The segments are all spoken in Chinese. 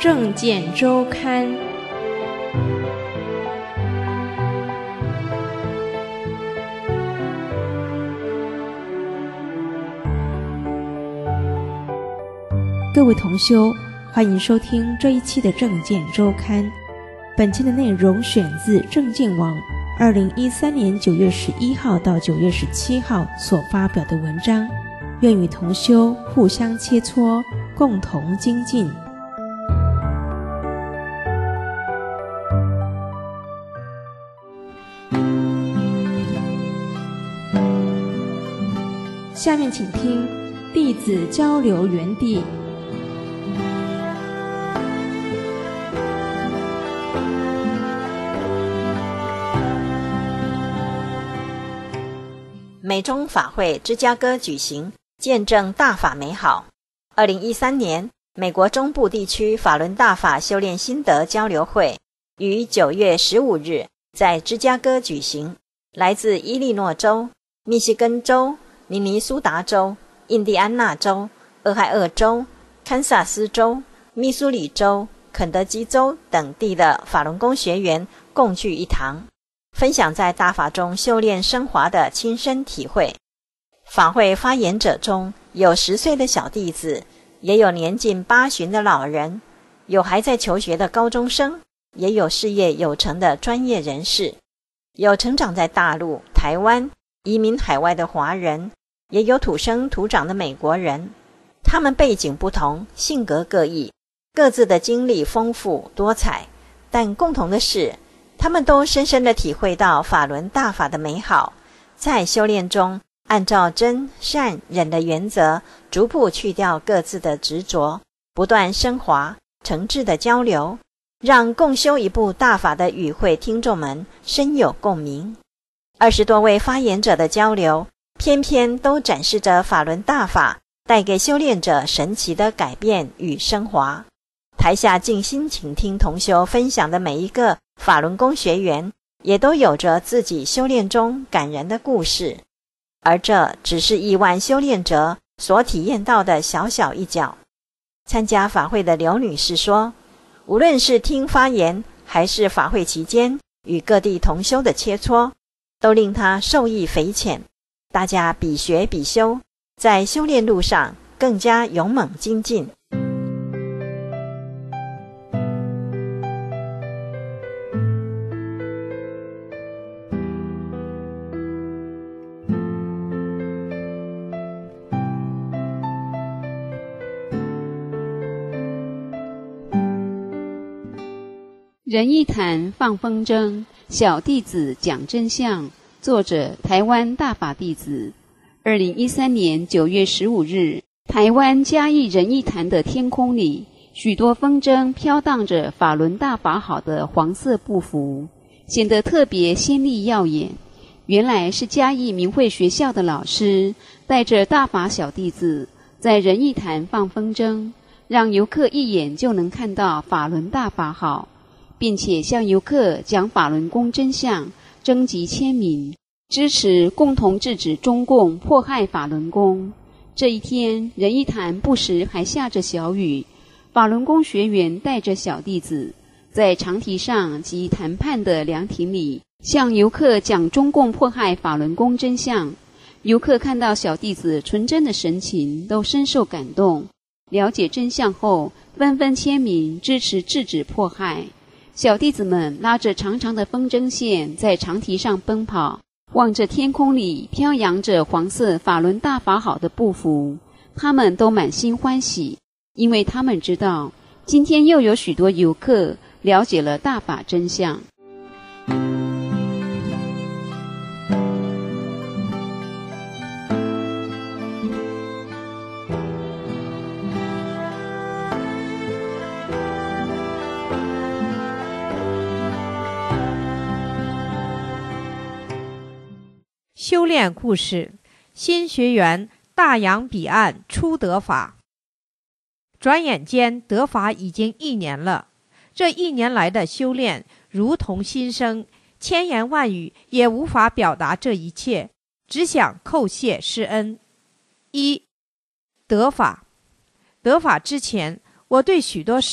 证件周刊》。各位同修，欢迎收听这一期的证件周刊。本期的内容选自证件网2013年9月11号到9月17号所发表的文章，愿与同修互相切磋，共同精进。下面请听弟子交流园地。 美中法会芝加哥举行，见证大法美好。2013年，美国中部地区法轮大法修炼心得交流会于9月15日在芝加哥举行。来自伊利诺州、密西根州、明尼苏达州、印第安纳州、俄亥俄州、堪萨斯州、密苏里州、肯德基州等地的法轮功学员共聚一堂，分享在大法中修炼升华的亲身体会。法会发言者中有10岁的小弟子，也有年近80的老人，有还在求学的高中生，也有事业有成的专业人士，有成长在大陆、台湾、移民海外的华人，也有土生土长的美国人。他们背景不同，性格各异，各自的经历丰富多彩，但共同的是，他们都深深地体会到法轮大法的美好，在修炼中按照真善忍的原则，逐步去掉各自的执着，不断升华诚挚的交流，让共修一部大法的与会听众们深有共鸣。20多位发言者的交流，偏偏都展示着法轮大法带给修炼者神奇的改变与升华。台下静心倾听同修分享的每一个法轮功学员，也都有着自己修炼中感人的故事，而这只是亿万修炼者所体验到的小小一角。参加法会的刘女士说，无论是听发言，还是法会期间与各地同修的切磋，都令她受益匪浅。大家比学比修，在修炼路上更加勇猛精进。 仁义坛放风筝，小弟子讲真相。作者：台湾大法弟子。2013年9月15日，台湾嘉义仁义坛的天空里，许多风筝飘荡着法轮大法好的黄色布幅，显得特别鲜丽耀眼。原来是嘉义明慧学校的老师带着大法小弟子在仁义坛放风筝，让游客一眼就能看到法轮大法好，并且向游客讲法轮功真相，征集签名，支持共同制止中共迫害法轮功。这一天，仁义坛不时还下着小雨，法轮功学员带着小弟子，在长堤上及谈判的凉亭里，向游客讲中共迫害法轮功真相。游客看到小弟子纯真的神情，都深受感动。了解真相后，纷纷签名支持制止迫害。小弟子们拉着长长的风筝线在长堤上奔跑，望着天空里飘扬着黄色法轮大法好的布幅，他们都满心欢喜，因为他们知道今天又有许多游客了解了大法真相。 修炼故事：新学员大洋彼岸初得法。转眼间得法已经1年了，这1年来的修炼如同新生，千言万语也无法表达这一切，只想叩谢施恩。1. 得法。得法之前，我对许多事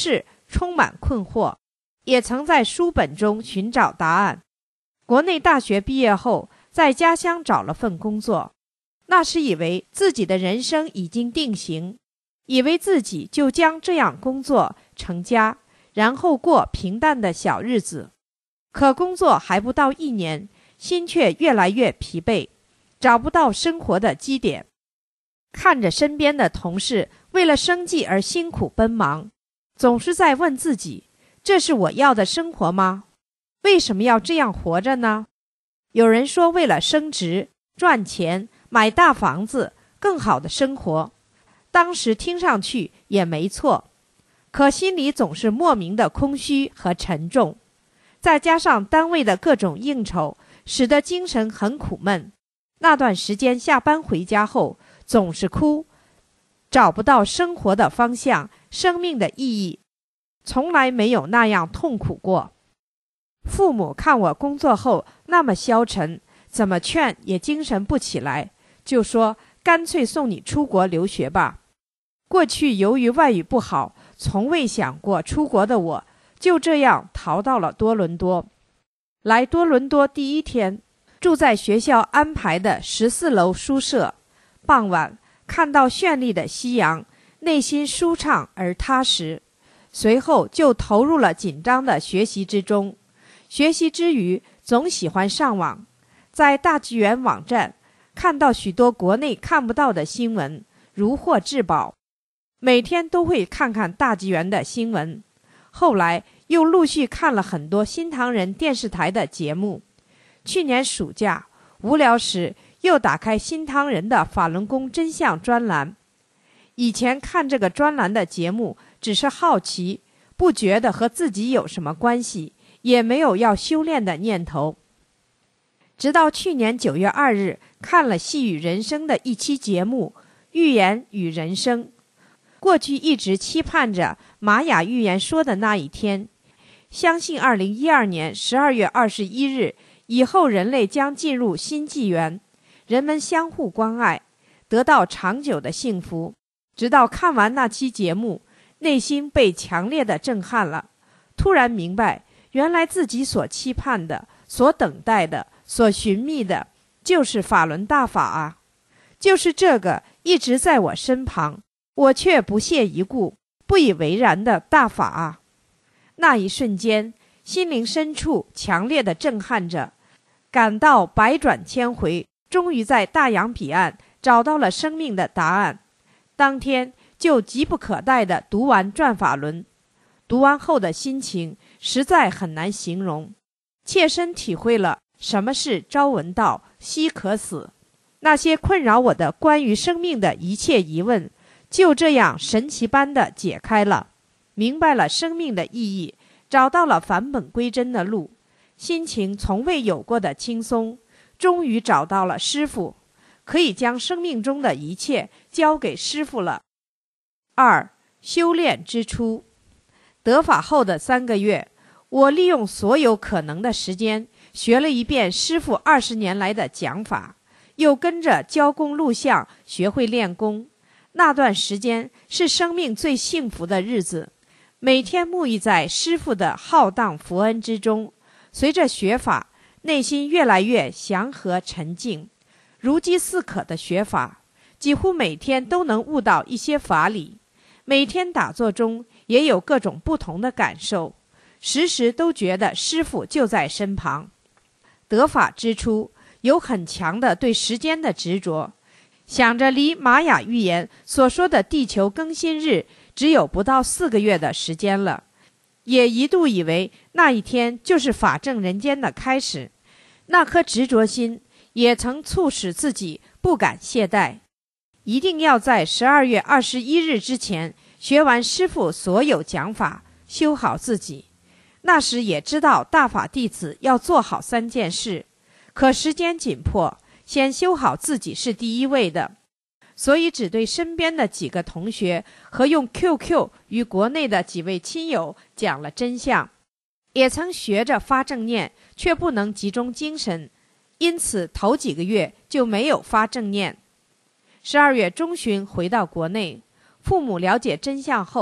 充满困惑，也曾在书本中寻找答案。国内大学毕业后，在家乡找了份工作，那时以为自己的人生已经定型，以为自己就将这样工作成家，然后过平淡的小日子。可工作还不到1年，心却越来越疲惫，找不到生活的基点。看着身边的同事为了生计而辛苦奔忙，总是在问自己，这是我要的生活吗？为什么要这样活着呢？有人说为了升职、赚钱、买大房子、更好的生活，当时听上去也没错，可心里总是莫名的空虚和沉重，再加上单位的各种应酬，使得精神很苦闷。那段时间下班回家后总是哭，找不到生活的方向、生命的意义，从来没有那样痛苦过。父母看我工作后那么消沉，怎么劝也精神不起来，就说干脆送你出国留学吧。过去由于外语不好，从未想过出国的我，就这样逃到了多伦多。来多伦多第1天，住在学校安排的14楼宿舍，傍晚看到绚丽的夕阳，内心舒畅而踏实。随后就投入了紧张的学习之中。学习之余，总喜欢上网，在大纪元网站看到许多国内看不到的新闻，如获至宝。每天都会看看大纪元的新闻。后来又陆续看了很多新唐人电视台的节目。去年暑假无聊时，又打开新唐人的法轮功真相专栏。以前看这个专栏的节目只是好奇，不觉得和自己有什么关系，也没有要修炼的念头。直到去年9月2日看了细语人生的一期节目《寓言与人生》。过去一直期盼着玛雅预言说的那一天，相信2012年12月21日以后，人类将进入新纪元，人们相互关爱，得到长久的幸福。直到看完那期节目，内心被强烈的震撼了，突然明白，原来自己所期盼的、所等待的、所寻觅的，就是法轮大法啊！就是这个一直在我身旁，我却不屑一顾、不以为然的大法啊！那一瞬间，心灵深处强烈的震撼着，感到百转千回，终于在大洋彼岸找到了生命的答案。当天就急不可待地读完《转法轮》，读完后的心情实在很难形容，切身体会了什么是朝闻道，夕可死。那些困扰我的关于生命的一切疑问，就这样神奇般地解开了，明白了生命的意义，找到了返本归真的路，心情从未有过的轻松，终于找到了师父，可以将生命中的一切交给师父了。2. 修炼之初。得法后的3个月，我利用所有可能的时间，学了一遍师父20年来的讲法，又跟着教功录像学会练功。那段时间是生命最幸福的日子，每天沐浴在师父的浩荡福恩之中，随着学法，内心越来越祥和沉静，如饥似渴的学法，几乎每天都能悟到一些法理。每天打坐中也有各种不同的感受，时时都觉得师父就在身旁。得法之初，有很强的对时间的执着，想着离玛雅预言所说的地球更新日只有不到4个月的时间了，也一度以为那一天就是法正人间的开始。那颗执着心也曾促使自己不敢懈怠，一定要在12月21日之前学完师父所有讲法，修好自己。那时也知道大法弟子要做好3件事，可时间紧迫，先修好自己是第一位的，所以只对身边的几个同学和用 QQ 与国内的几位亲友讲了真相。也曾学着发正念，却不能集中精神，因此头几个月就没有发正念。12月中旬回到国内，父母了解真相后，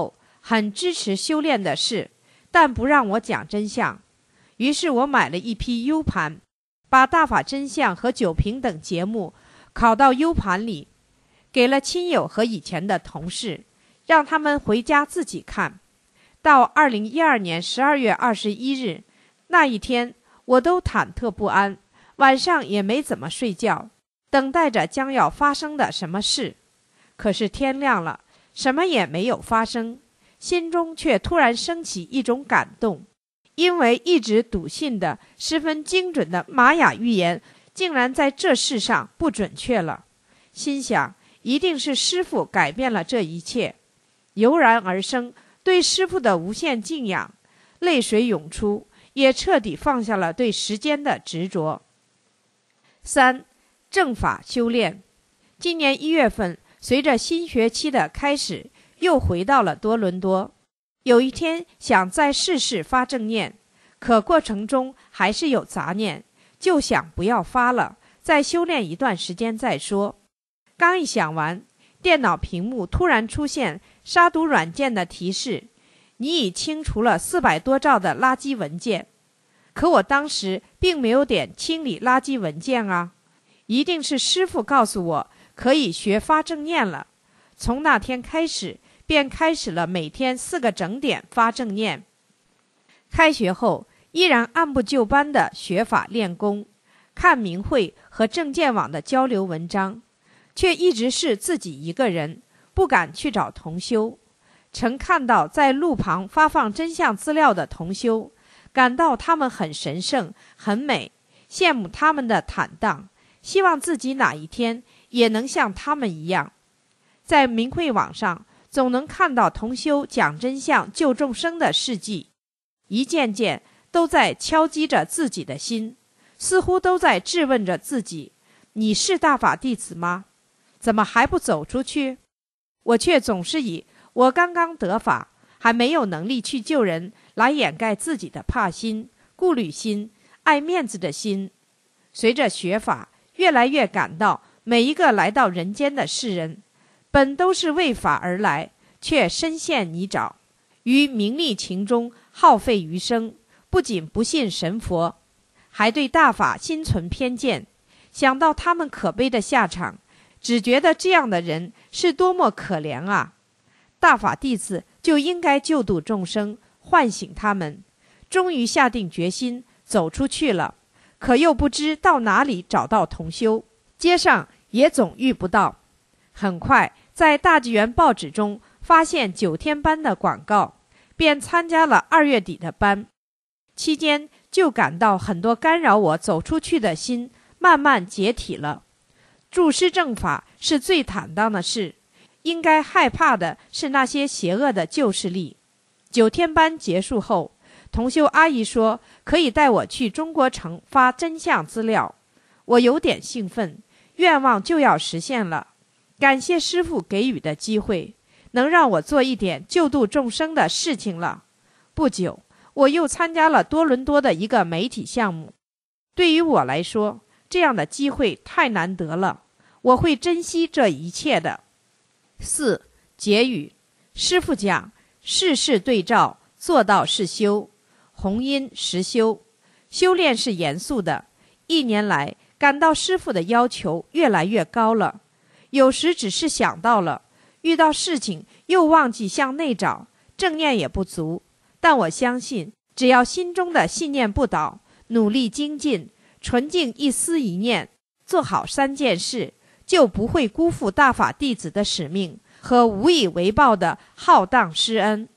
很支持修炼的事，但不让我讲真相。于是我买了一批 U 盘，把大法真相和九评等节目拷到 U 盘里，给了亲友和以前的同事，让他们回家自己看。到2012年12月21日那一天，我都忐忑不安，晚上也没怎么睡觉，等待着将要发生的什么事。可是天亮了，什么也没有发生，心中却突然升起一种感动，因为一直笃信的十分精准的玛雅预言竟然在这世上不准确了。心想一定是师父改变了这一切，油然而生对师父的无限敬仰，泪水涌出，也彻底放下了对时间的执着。3. 正法修炼。今年1月份，随着新学期的开始，又回到了多伦多。有一天想再试试发正念，可过程中还是有杂念，就想不要发了，再修炼一段时间再说。刚一想完，电脑屏幕突然出现杀毒软件的提示，你已清除了400多兆的垃圾文件。可我当时并没有点清理垃圾文件啊，一定是师父告诉我可以学发正念了。从那天开始，便开始了每天4个整点发正念。开学后依然按部就班的学法练功，看明慧和正见网的交流文章，却一直是自己一个人，不敢去找同修。曾看到在路旁发放真相资料的同修，感到他们很神圣很美，羡慕他们的坦荡，希望自己哪一天也能像他们一样。在明慧网上总能看到同修讲真相救众生的事迹，一件件都在敲击着自己的心，似乎都在质问着自己，你是大法弟子吗？怎么还不走出去？我却总是以我刚刚得法，还没有能力去救人来掩盖自己的怕心、顾虑心、爱面子的心。随着学法，越来越感到每一个来到人间的世人，本都是为法而来，却深陷泥沼，于名利情中耗费余生，不仅不信神佛，还对大法心存偏见。想到他们可悲的下场，只觉得这样的人是多么可怜啊！大法弟子就应该救度众生，唤醒他们。终于下定决心走出去了，可又不知到哪里找到同修，街上也总遇不到。很快在大纪元报纸中发现9天班的广告，便参加了2月底的班。期间就感到很多干扰我走出去的心慢慢解体了。助师正法是最坦荡的事，应该害怕的是那些邪恶的旧势力。9天班结束后，同修阿姨说可以带我去中国城发真相资料，我有点兴奋，愿望就要实现了。感谢师父给予的机会，能让我做一点救度众生的事情了。不久，我又参加了多伦多的一个媒体项目。对于我来说，这样的机会太难得了，我会珍惜这一切的。4. 结语。师父讲，事事对照，做到是修，弘因实修。修炼是严肃的，1年来感到师父的要求越来越高了。有时只是想到了，遇到事情又忘记向内找，正念也不足。但我相信，只要心中的信念不倒，努力精进，纯净一丝一念，做好3件事，就不会辜负大法弟子的使命和无以为报的浩荡施恩。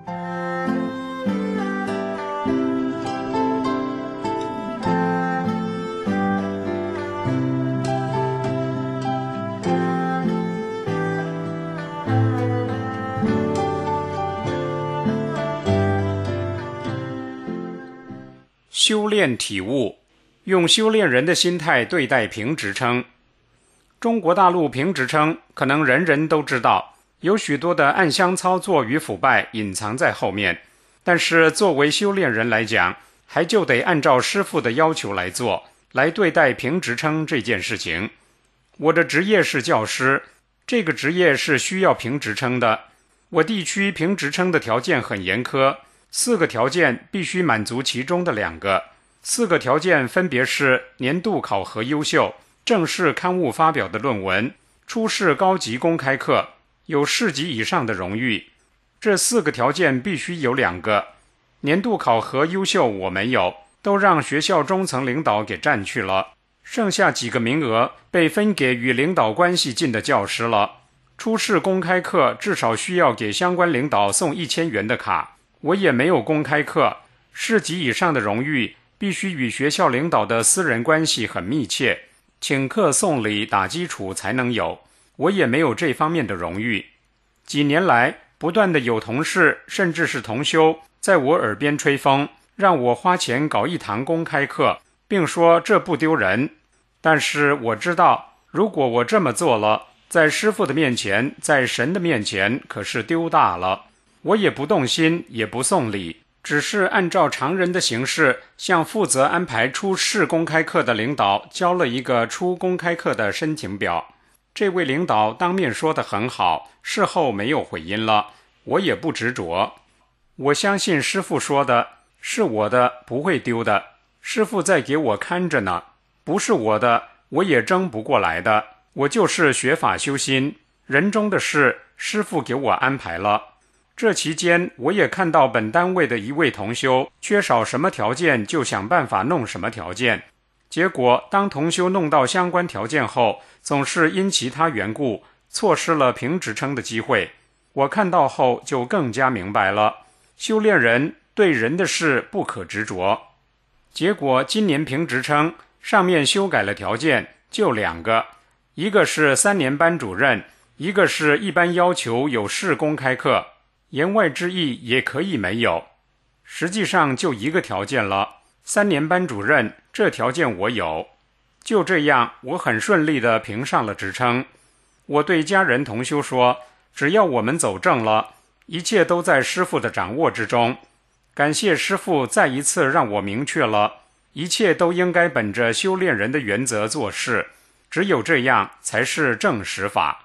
修炼体悟，用修炼人的心态对待评职称。中国大陆评职称可能人人都知道，有许多的暗箱操作与腐败隐藏在后面，但是作为修炼人来讲，还就得按照师父的要求来做，来对待评职称这件事情。我的职业是教师，这个职业是需要评职称的。 我地区评职称的条件很严苛，4个条件必须满足其中的2个。4个条件分别是年度考核优秀、正式刊物发表的论文、出示高级公开课、有市级以上的荣誉。这4个条件必须有2个。年度考核优秀我没有，都让学校中层领导给占去了，剩下几个名额被分给与领导关系近的教师了。出示公开课至少需要给相关领导送1000元的卡，我也没有公开课。市级以上的荣誉必须与学校领导的私人关系很密切，请客送礼打基础才能有，我也没有这方面的荣誉。几年来不断的有同事甚至是同修在我耳边吹风，让我花钱搞一堂公开课，并说这不丢人。但是我知道，如果我这么做了，在师父的面前，在神的面前可是丢大了。我也不动心，也不送礼，只是按照常人的形式，向负责安排出示公开课的领导交了一个出公开课的申请表。这位领导当面说得很好，事后没有回音了，我也不执着。我相信师父说的，是我的不会丢的，师父在给我看着呢，不是我的我也争不过来的。我就是学法修心，人中的事师父给我安排了。这期间我也看到本单位的一位同修缺少什么条件就想办法弄什么条件，结果当同修弄到相关条件后，总是因其他缘故错失了评职称的机会。我看到后就更加明白了，修炼人对人的事不可执着。结果今年评职称上面修改了条件，就2个，一个是3年班主任，一个是一般要求有试公开课，言外之意也可以没有。实际上就1个条件了，3年班主任这条件我有。就这样，我很顺利地评上了职称。我对家人同修说，只要我们走正了，一切都在师父的掌握之中。感谢师父再一次让我明确了，一切都应该本着修炼人的原则做事，只有这样才是正实法。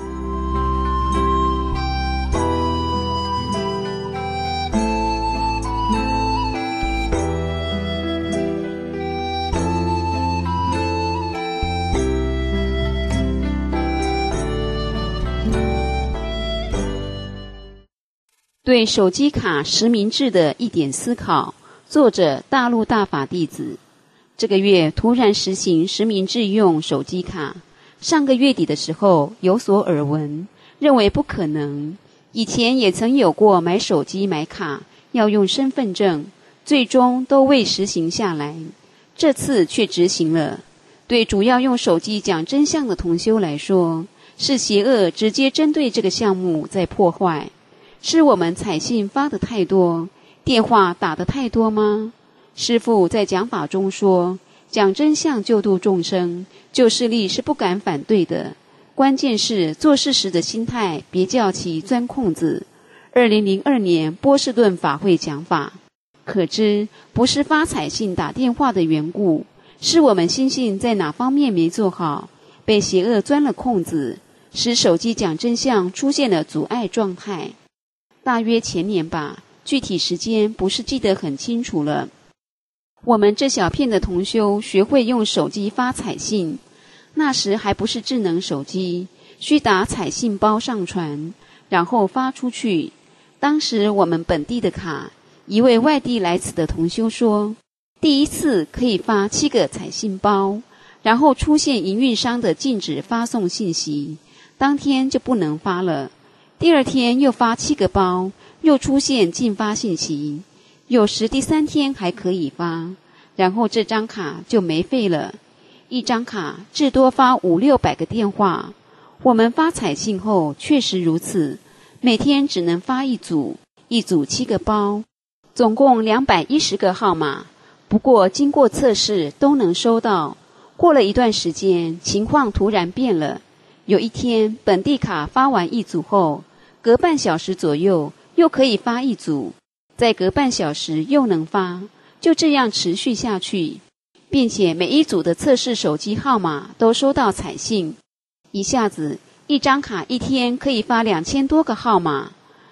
对手机卡实名制的一点思考，作者大陆大法弟子。这个月突然实行实名制用手机卡，上个月底的时候有所耳闻，认为不可能。以前也曾有过买手机买卡要用身份证，最终都未实行下来。这次却执行了。对主要用手机讲真相的同修来说，是邪恶直接针对这个项目在破坏。是我们采信发的太多，电话打的太多吗？师父在讲法中说，讲真相救度众生，旧势力是不敢反对的。关键是做事时的心态，别叫其钻空子。2002年波士顿法会讲法，可知不是发采信打电话的缘故，是我们心性在哪方面没做好，被邪恶钻了空子，使手机讲真相出现了阻碍状态。大约前年吧，具体时间不是记得很清楚了。我们这小片的同修学会用手机发采信，那时还不是智能手机，需打采信包上传，然后发出去。当时我们本地的卡，一位外地来此的同修说，第一次可以发7个采信包，然后出现营运商的禁止发送信息，当天就不能发了。第二天又发7个包，又出现禁发信息，有时第3天还可以发，然后这张卡就没费了。一张卡至多发500-600个电话。我们发采信后确实如此，每天只能发一组7个包，总共210个号码。不过经过测试都能收到。过了一段时间，情况突然变了。有一天本地卡发完一组后，隔半小时左右又可以发一组，再隔半小时又能发，就这样持续下去，并且每一组的测试手机号码都收到采信。一下子一张卡一天可以发2000多个号码，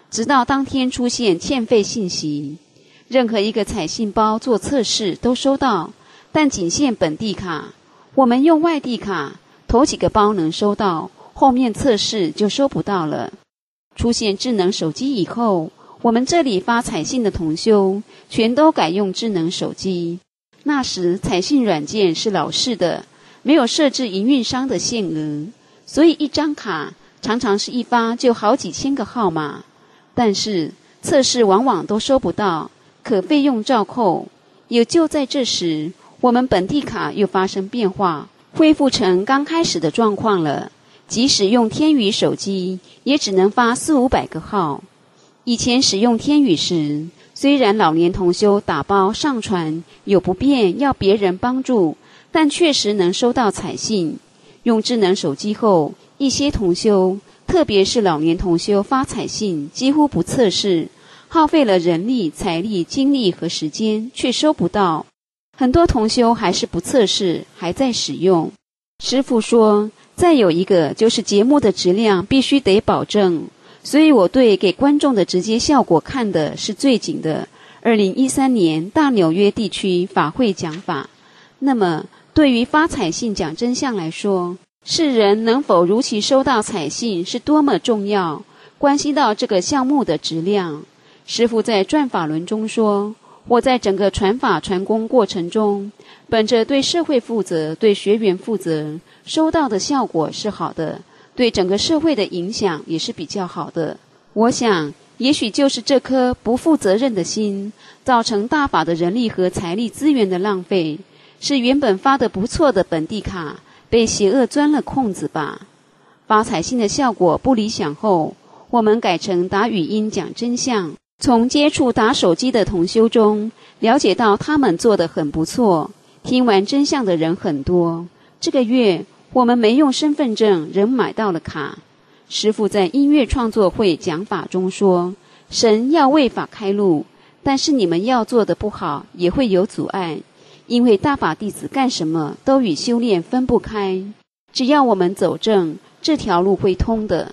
直到当天出现欠费信息。任何一个彩信包做测试都收到，但仅限本地卡。我们用外地卡，头几个包能收到，后面测试就收不到了。出现智能手机以后，我们这里发彩信的同修全都改用智能手机。那时彩信软件是老式的，没有设置营运商的限额，所以一张卡常常是一发就好几千个号码，但是测试往往都收不到，可费用照扣。也就在这时，我们本地卡又发生变化，恢复成刚开始的状况了。即使用天宇手机，也只能发400-500个号。以前使用天宇时，虽然老年同修打包上传有不便要别人帮助，但确实能收到彩信。用智能手机后，一些同修，特别是老年同修发彩信几乎不测试，耗费了人力、财力、精力和时间，却收不到。很多同修还是不测试，还在使用。师父说，再有一个就是节目的质量必须得保证，所以我对给观众的直接效果看的是最紧的。2013年大纽约地区法会讲法。那么对于发彩信讲真相来说，世人能否如期收到彩信是多么重要，关系到这个项目的质量。师父在转法轮中说，我在整个传法传功过程中，本着对社会负责、对学员负责，收到的效果是好的，对整个社会的影响也是比较好的。我想也许就是这颗不负责任的心，造成大法的人力和财力资源的浪费，是原本发得不错的本地卡被邪恶钻了空子吧。发彩信的效果不理想后，我们改成打语音讲真相。从接触打手机的同修中了解到他们做得很不错，听完真相的人很多。这个月我们没用身份证仍买到了卡。师父在音乐创作会讲法中说，神要为法开路，但是你们要做的不好也会有阻碍，因为大法弟子干什么都与修炼分不开，只要我们走正，这条路会通的。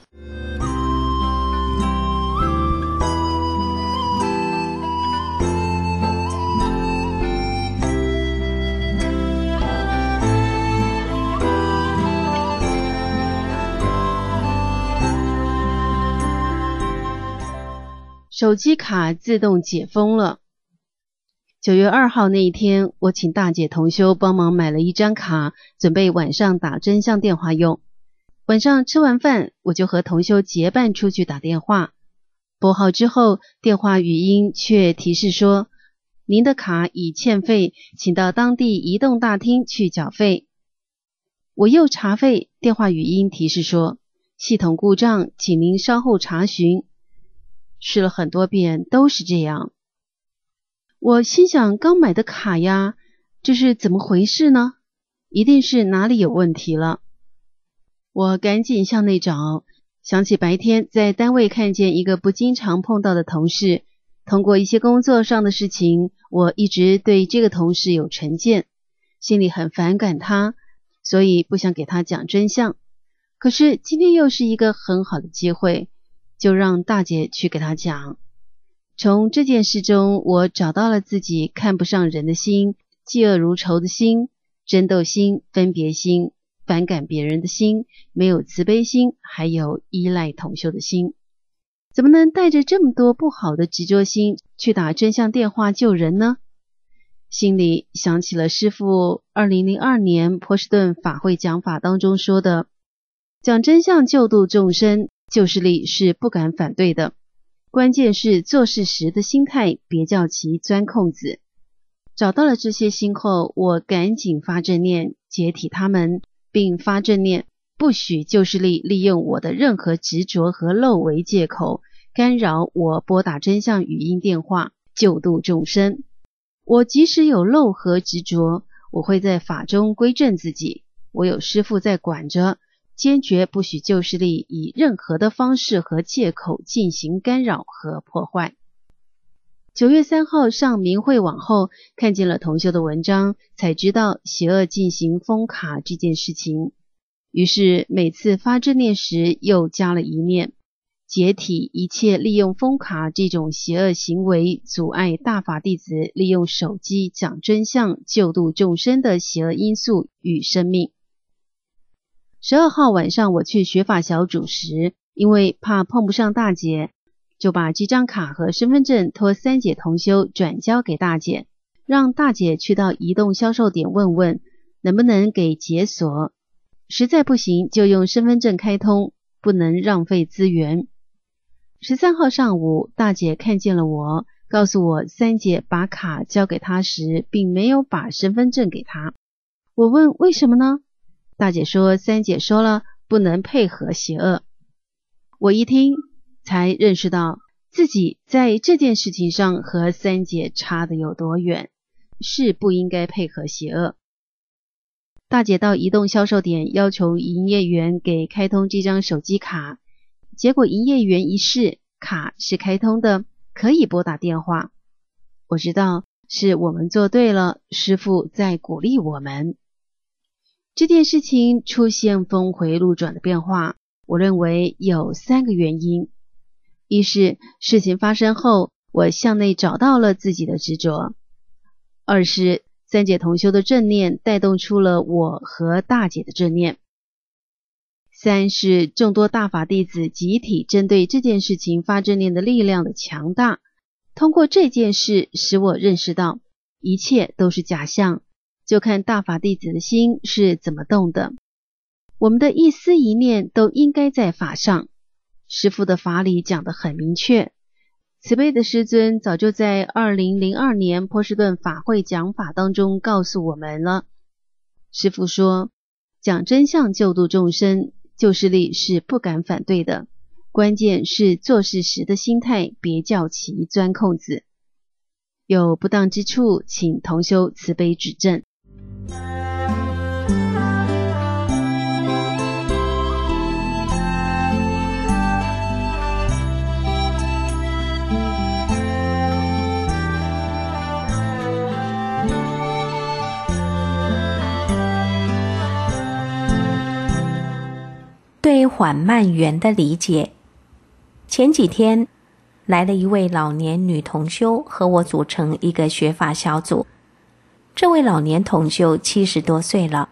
手机卡自动解封了。9月2号那一天，我请大姐同修帮忙买了一张卡，准备晚上打真相电话用。晚上吃完饭，我就和同修结伴出去打电话。拨号之后，电话语音却提示说，您的卡已欠费，请到当地移动大厅去缴费。我又查费，电话语音提示说，系统故障，请您稍后查询。试了很多遍都是这样。我心想，刚买的卡呀，这是怎么回事呢？一定是哪里有问题了。我赶紧向内找，想起白天在单位看见一个不经常碰到的同事，通过一些工作上的事情，我一直对这个同事有成见，心里很反感他，所以不想给他讲真相。可是今天又是一个很好的机会，就让大姐去给他讲。从这件事中，我找到了自己看不上人的心，嫉恶如仇的心，争斗心，分别心，反感别人的心，没有慈悲心，还有依赖同修的心。怎么能带着这么多不好的执着心去打真相电话救人呢？心里想起了师父2002年波士顿法会讲法当中说的，讲真相救度众生，救世力是不敢反对的，关键是做事时的心态，别叫其钻空子。找到了这些心后，我赶紧发正念，解体他们，并发正念，不许救世力利用我的任何执着和漏为借口，干扰我拨打真相语音电话，救度众生。我即使有漏和执着，我会在法中归正自己，我有师父在管着，坚决不许救世力以任何的方式和借口进行干扰和破坏。9月3号上明慧网后，看见了同修的文章，才知道邪恶进行封卡这件事情。于是每次发正念时又加了一念， 解体一切利用封卡这种邪恶行为阻碍大法弟子利用手机讲真相救度众生的邪恶因素与生命。12号晚上我去学法小组时，因为怕碰不上大姐，就把这张卡和身份证托三姐同修转交给大姐，让大姐去到移动销售点问问能不能给解锁，实在不行就用身份证开通，不能浪费资源。13号上午，大姐看见了我，告诉我三姐把卡交给她时并没有把身份证给她。我问为什么呢？大姐说三姐说了不能配合邪恶。我一听才认识到自己在这件事情上和三姐差得有多远，是不应该配合邪恶。大姐到移动销售点要求营业员给开通这张手机卡，结果营业员一试，卡是开通的，可以拨打电话。我知道是我们做对了，师父在鼓励我们。这件事情出现峰回路转的变化，我认为有3个原因。一是事情发生后，我向内找到了自己的执着；二是三姐同修的正念带动出了我和大姐的正念；三是众多大法弟子集体针对这件事情发正念的力量的强大，通过这件事使我认识到一切都是假象，就看大法弟子的心是怎么动的。我们的一思一念都应该在法上。师父的法理讲得很明确，慈悲的师尊早就在2002年波士顿法会讲法当中告诉我们了。师父说，讲真相救度众生，救世力是不敢反对的，关键是做事时的心态，别叫其钻空子。有不当之处，请同修慈悲指正。 对缓慢圆的理解。前几天来了一位老年女同修，和我组成一个学法小组。这位老年同修70多岁了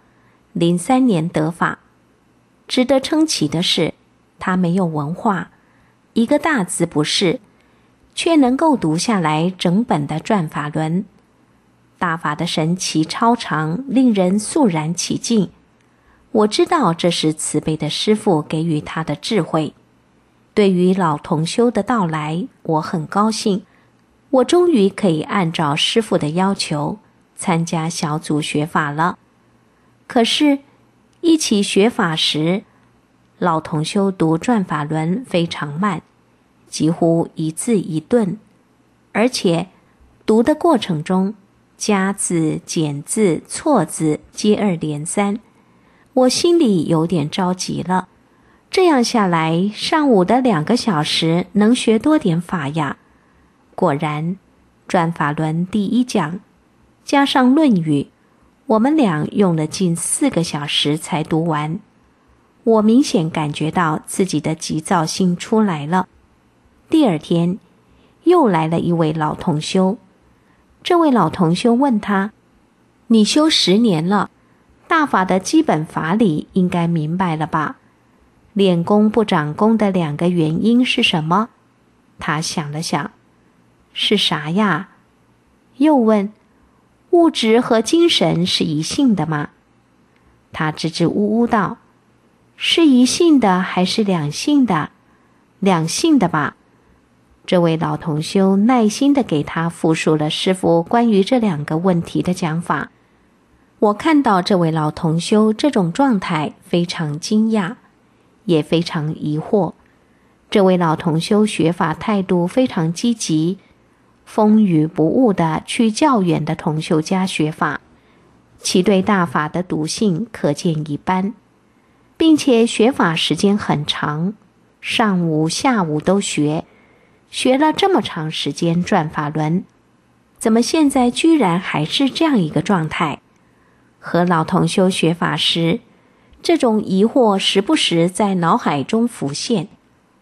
，03年得法。值得称奇的是，她没有文化，一个大字不识，却能够读下来整本的转法轮。大法的神奇超常，令人肃然起敬。我知道这是慈悲的师父给予他的智慧。对于老同修的到来，我很高兴，我终于可以按照师父的要求参加小组学法了。可是一起学法时，老同修读转法轮非常慢，几乎一字一顿，而且读的过程中加字、减字、错字接二连三，我心里有点着急了。这样下来，上午的2个小时能学多点法呀？果然，转法轮第1讲加上论语，我们俩用了近4个小时才读完。我明显感觉到自己的急躁性出来了。第2天，又来了一位老同修。这位老同修问他：“你修10年了，大法的基本法理应该明白了吧？练功不长功的2个原因是什么？”他想了想，是啥呀？又问：物质和精神是一性的吗？他支支吾吾道：是一性的还是两性的？2性的吧。这位老同修耐心地给他复述了师父关于这2个问题的讲法。我看到这位老同修这种状态，非常惊讶，也非常疑惑。这位老同修学法态度非常积极，风雨不误地去较远的同修家学法，其对大法的笃信可见一斑，并且学法时间很长，上午下午都学了这么长时间转法轮，怎么现在居然还是这样一个状态？和老同修学法时，这种疑惑时不时在脑海中浮现。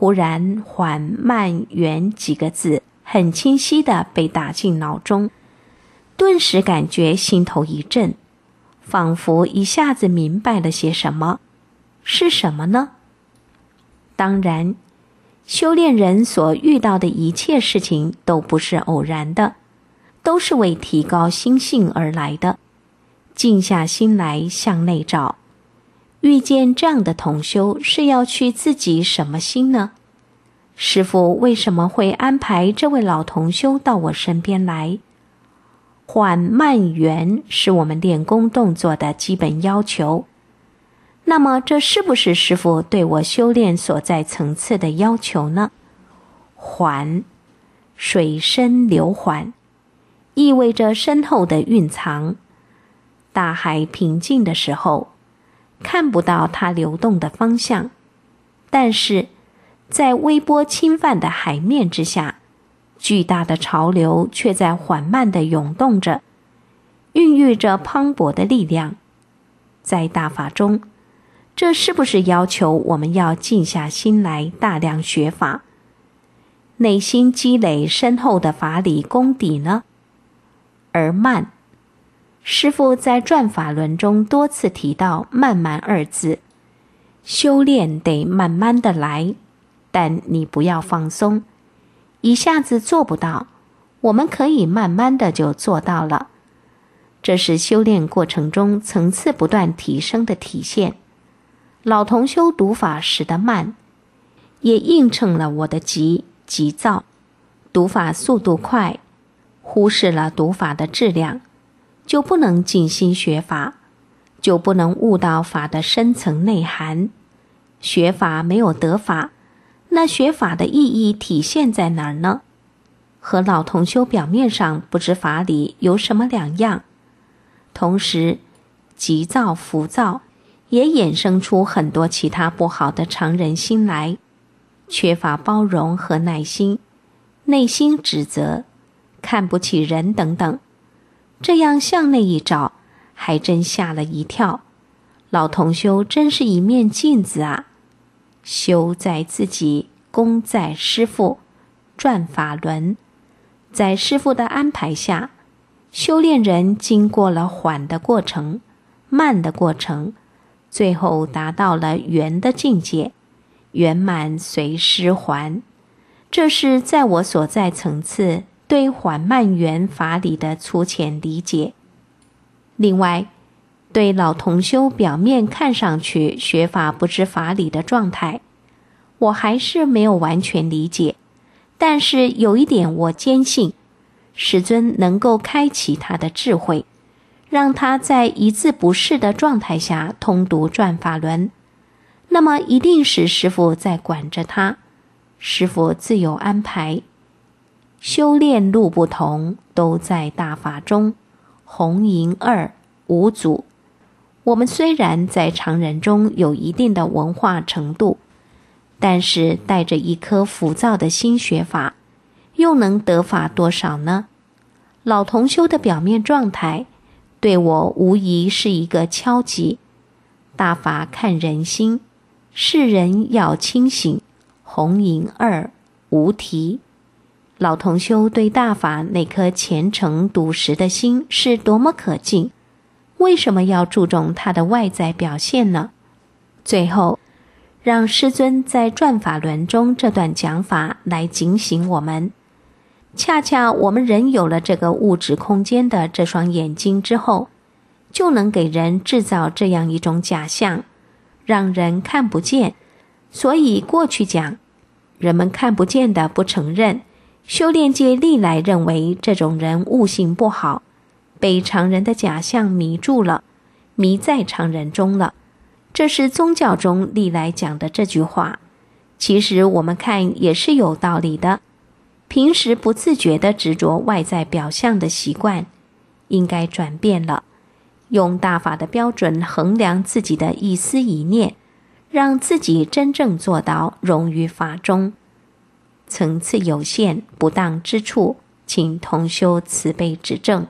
忽然缓慢圆几个字很清晰地被打进脑中，顿时感觉心头一震，仿佛一下子明白了些什么。是什么呢？当然，修炼人所遇到的一切事情都不是偶然的，都是为提高心性而来的。静下心来向内找，遇见这样的同修是要去自己什么心呢？师父为什么会安排这位老同修到我身边来？缓慢圆是我们练功动作的基本要求。那么这是不是师父对我修炼所在层次的要求呢？缓，水深流缓，意味着深厚的蕴藏。大海平静的时候，看不到它流动的方向，但是在微波侵犯的海面之下，巨大的潮流却在缓慢地涌动着，孕育着磅礴的力量。在大法中，这是不是要求我们要静下心来大量学法，内心积累深厚的法理功底呢？而慢，师父在转法轮中多次提到慢慢二字，修炼得慢慢的来，但你不要放松，一下子做不到，我们可以慢慢的就做到了。这是修炼过程中层次不断提升的体现。老同修读法时的慢，也映衬了我的急躁。读法速度快，忽视了读法的质量，就不能静心学法，就不能悟到法的深层内涵。学法没有得法，那学法的意义体现在哪儿呢？和老同修表面上不知法理有什么两样？同时，急躁浮躁也衍生出很多其他不好的常人心来，缺乏包容和耐心，内心指责，看不起人等等。这样向内一找，还真吓了一跳。老同修真是一面镜子啊！修在自己，功在师父，转法轮。在师父的安排下，修炼人经过了缓的过程，慢的过程，最后达到了圆的境界，圆满随师还。这是在我所在层次对缓慢圆法理的粗浅理解。另外，对老同修表面看上去学法不知法理的状态，我还是没有完全理解，但是有一点我坚信，师尊能够开启他的智慧，让他在一字不识的状态下通读转法轮，那么一定是师父在管着他，师父自有安排。修炼路不同，都在大法中，红银二五祖。我们虽然在常人中有一定的文化程度，但是带着一颗浮躁的心学法，又能得法多少呢？老同修的表面状态对我无疑是一个敲击。大法看人心，世人要清醒，红银二无题。老同修对大法那颗虔诚笃实的心是多么可敬，为什么要注重他的外在表现呢？最后，让师尊在转法轮中这段讲法来警醒我们。恰恰我们人有了这个物质空间的这双眼睛之后，就能给人制造这样一种假象，让人看不见。所以过去讲，人们看不见的不承认，修炼界历来认为这种人悟性不好，被常人的假象迷住了，迷在常人中了。这是宗教中历来讲的这句话，其实我们看也是有道理的。平时不自觉地执着外在表象的习惯，应该转变了，用大法的标准衡量自己的一思一念，让自己真正做到融于法中。层次有限，不当之处，请同修慈悲指正。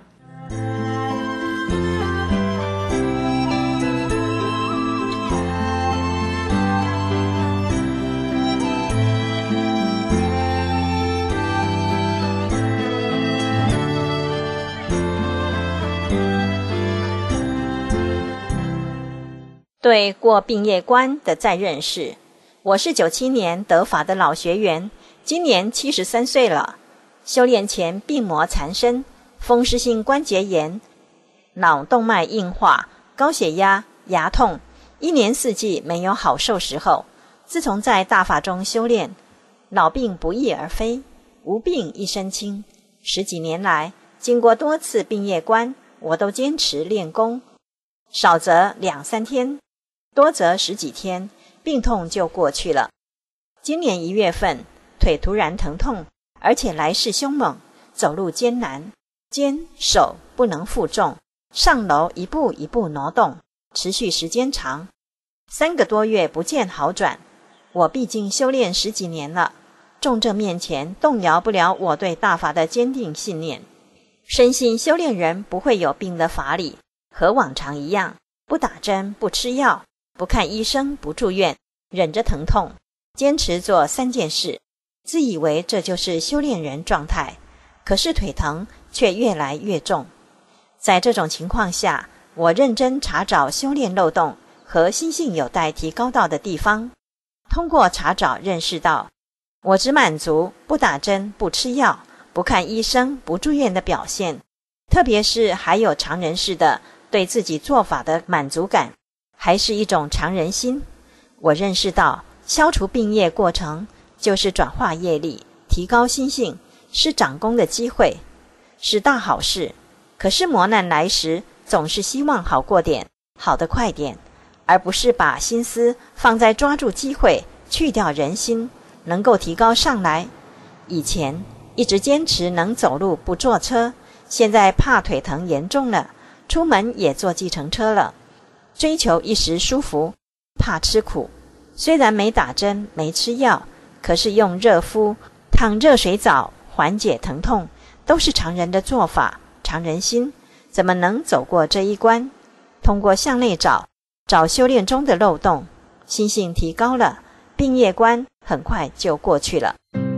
对过病业关的再认识。我是97年得法的老学员，今年73岁了。修炼前病魔缠身，风湿性关节炎、脑动脉硬化、高血压、牙痛，一年四季没有好受时候。自从在大法中修炼，老病不翼而飞，无病一身轻。10几年来，经过多次病业关，我都坚持练功，少则2-3天，多则10几天，病痛就过去了。今年1月份，腿突然疼痛，而且来势凶猛，走路艰难，肩手不能负重，上楼一步一步挪动，持续时间长，3个多月不见好转。我毕竟修炼10几年了，重症面前动摇不了我对大法的坚定信念，深信修炼人不会有病的法理，和往常一样，不打针，不吃药，不看医生，不住院，忍着疼痛，坚持做3件事，自以为这就是修炼人状态。可是腿疼却越来越重。在这种情况下，我认真查找修炼漏洞和心性有待提高到的地方。通过查找认识到，我只满足不打针、不吃药、不看医生、不住院的表现，特别是还有常人式的对自己做法的满足感，还是一种常人心。我认识到，消除病业过程就是转化业力，提高心性，是长功的机会，是大好事。可是磨难来时，总是希望好过点，好得快点，而不是把心思放在抓住机会，去掉人心，能够提高上来。以前一直坚持能走路不坐车，现在怕腿疼严重了，出门也坐计程车了，追求一时舒服，怕吃苦。虽然没打针没吃药，可是用热敷、烫热水澡缓解疼痛，都是常人的做法，常人心，怎么能走过这一关？通过向内找修炼中的漏洞，心性提高了，病业关很快就过去了。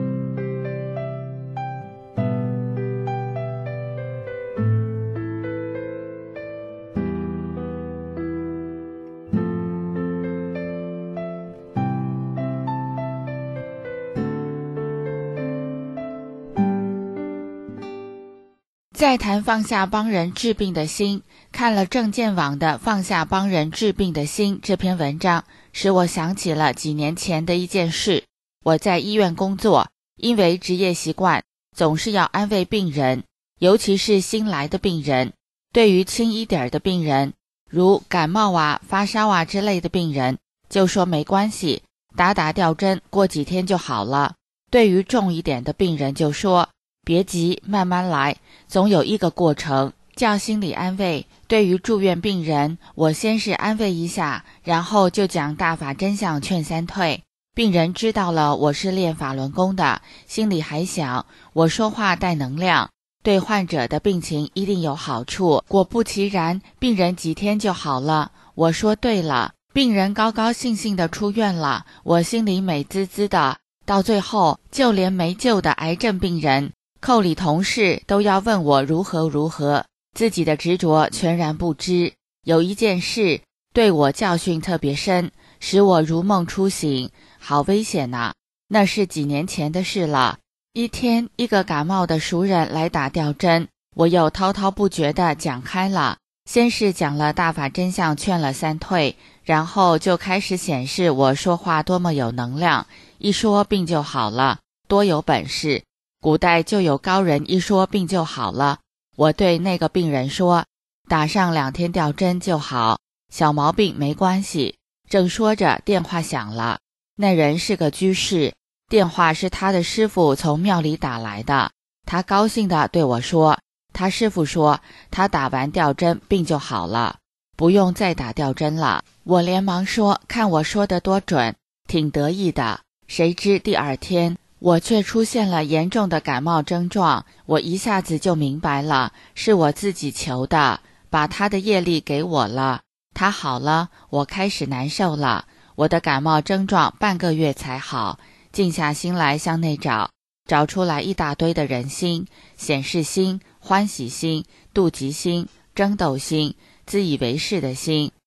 再谈放下帮人治病的心，看了郑健网的《放下帮人治病的心》这篇文章，使我想起了几年前的一件事。我在医院工作，因为职业习惯，总是要安慰病人，尤其是新来的病人。对于轻一点的病人，如感冒啊、发烧啊之类的病人，就说没关系，打吊针，过几天就好了。对于重一点的病人，就说别急，慢慢来，总有一个过程，叫心理安慰。对于住院病人，我先是安慰一下，然后就讲大法真相劝三退。病人知道了我是练法轮功的，心里还想我说话带能量，对患者的病情一定有好处。果不其然，病人几天就好了。我说对了，病人高高兴兴地出院了，我心里美滋滋的。到最后，就连没救的癌症病人，扣里同事都要问我如何，自己的执着全然不知。有一件事对我教训特别深，使我如梦初醒，好危险啊！那是几年前的事了。一天，一个感冒的熟人来打吊针，我又滔滔不绝地讲开了。先是讲了大法真相劝了三退，然后就开始显示我说话多么有能量，一说病就好了，多有本事。古代就有高人一说病就好了。我对那个病人说，打上2天吊针就好，小毛病没关系。正说着，电话响了，那人是个居士，电话是他的师傅从庙里打来的。他高兴地对我说，他师傅说他打完吊针病就好了，不用再打吊针了。我连忙说，看我说得多准，挺得意的。谁知第2天我却出现了严重的感冒症状，我一下子就明白了，是我自己求的，把他的业力给我了。他好了，我开始难受了，我的感冒症状半个月才好。静下心来向内找出来一大堆的人心、显示心、欢喜心、妒忌心、争斗心、自以为是的心，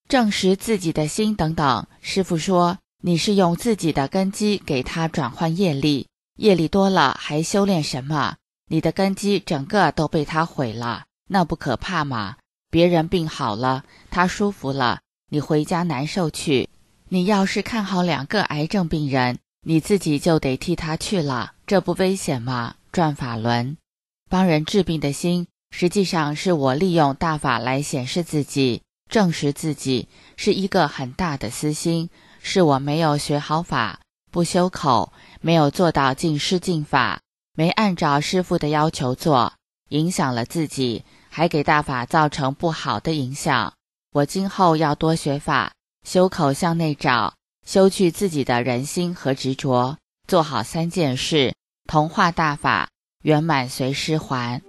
证实自己的心等等。师父说，你是用自己的根基给他转换业力，业力多了还修炼什么？你的根基整个都被他毁了，那不可怕吗？别人病好了，他舒服了，你回家难受去。你要是看好2个癌症病人，你自己就得替他去了，这不危险吗？转法轮，帮人治病的心，实际上是我利用大法来显示自己，证实自己，是一个很大的私心，是我没有学好法，不修口，没有做到尽施尽法，没按照师父的要求做，影响了自己，还给大法造成不好的影响。我今后要多学法，修口向内找，修去自己的人心和执着，做好3件事，同化大法，圆满随师还。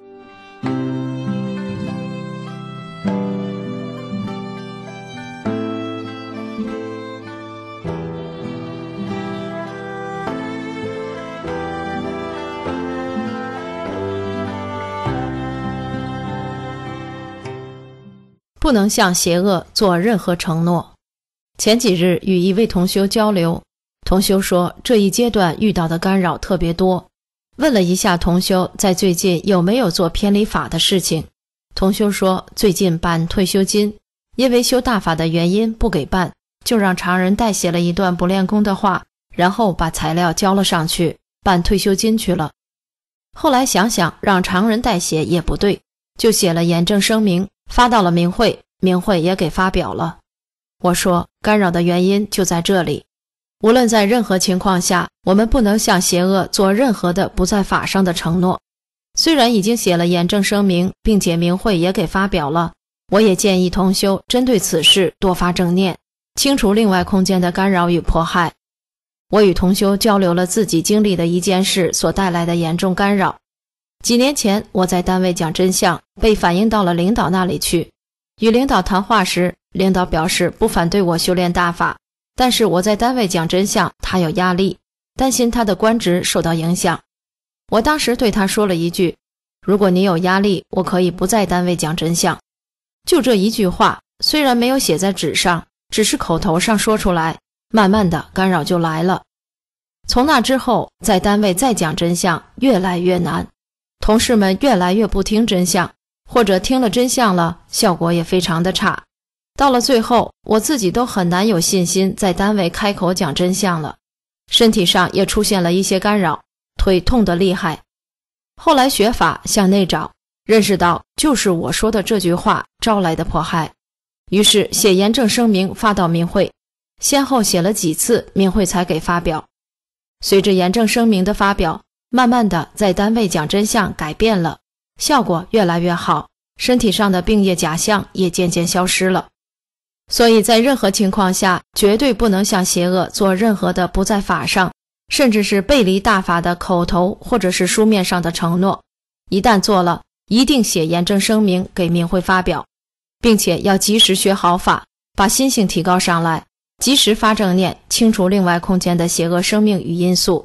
不能向邪恶做任何承诺。前几日与一位同修交流，同修说这一阶段遇到的干扰特别多，问了一下同修在最近有没有做偏离法的事情。同修说最近办退休金，因为修大法的原因不给办，就让常人代写了一段不练功的话，然后把材料交了上去，办退休金去了。后来想想让常人代写也不对，就写了严正声明，发到了明会，明会也给发表了。我说干扰的原因就在这里，无论在任何情况下，我们不能向邪恶做任何的不在法上的承诺。虽然已经写了严正声明，并且明会也给发表了，我也建议同修针对此事多发正念，清除另外空间的干扰与迫害。我与同修交流了自己经历的一件事所带来的严重干扰。几年前我在单位讲真相，被反映到了领导那里去。与领导谈话时，领导表示不反对我修炼大法，但是我在单位讲真相，他有压力，担心他的官职受到影响。我当时对他说了一句，如果你有压力，我可以不在单位讲真相。就这一句话，虽然没有写在纸上，只是口头上说出来，慢慢的干扰就来了。从那之后，在单位再讲真相越来越难，同事们越来越不听真相，或者听了真相了，效果也非常的差。到了最后，我自己都很难有信心在单位开口讲真相了，身体上也出现了一些干扰，腿痛得厉害。后来学法向内找，认识到就是我说的这句话招来的迫害，于是写严正声明发到明会，先后写了几次，明会才给发表。随着严正声明的发表，慢慢的在单位讲真相改变了，效果越来越好，身体上的病业假象也渐渐消失了。所以在任何情况下，绝对不能向邪恶做任何的不在法上，甚至是背离大法的口头或者是书面上的承诺。一旦做了，一定写严正声明给明会发表，并且要及时学好法，把心性提高上来，及时发正念，清除另外空间的邪恶生命与因素。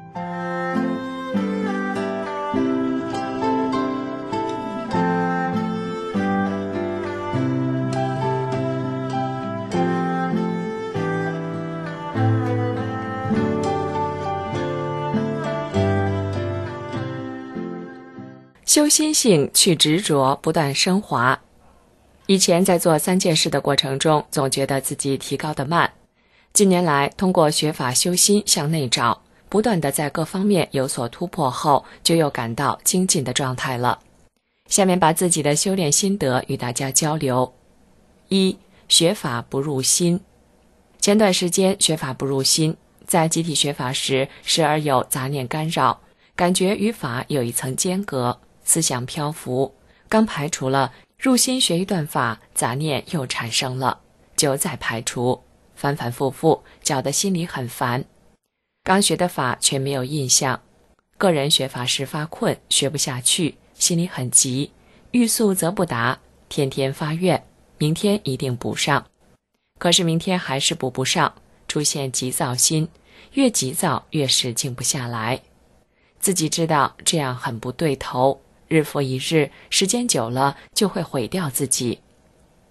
修心性，去执着，不断升华。以前在做3件事的过程中，总觉得自己提高得慢。近年来，通过学法修心向内找，不断地在各方面有所突破后，就又感到精进的状态了。下面把自己的修炼心得与大家交流。1. 学法不入心。前段时间学法不入心，在集体学法时，时而有杂念干扰，感觉与法有一层间隔，思想漂浮，刚排除了，入心学一段法，杂念又产生了，就再排除，反反复复，搅得心里很烦。刚学的法却没有印象，个人学法时发困，学不下去，心里很急，欲速则不达，天天发愿，明天一定补上。可是明天还是补不上，出现急躁心，越急躁越是静不下来。自己知道这样很不对头，日复一日，时间久了就会毁掉自己。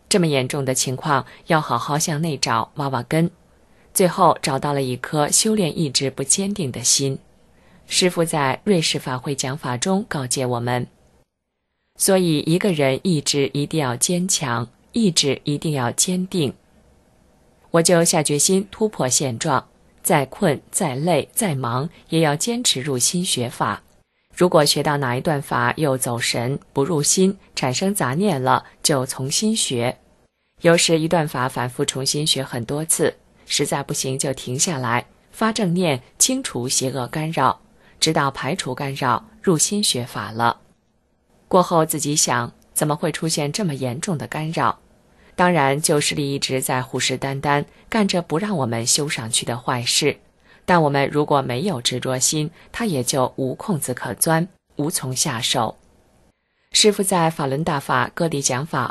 这么严重的情况，要好好向内找，挖挖根。最后找到了一颗修炼意志不坚定的心。师父在瑞士法会讲法中告诫我们，所以一个人意志一定要坚强，意志一定要坚定。我就下决心突破现状，再困再累再忙，也要坚持入心学法。如果学到哪一段法又走神不入心，产生杂念了，就重新学。有时一段法反复重新学很多次，实在不行就停下来，发正念，清除邪恶干扰，直到排除干扰，入心学法了。过后自己想，怎么会出现这么严重的干扰？当然旧势力一直在虎视眈眈，干着不让我们修上去的坏事。但我们如果没有执着心，它也就无空子可钻，无从下手。师父在法轮大法各地讲法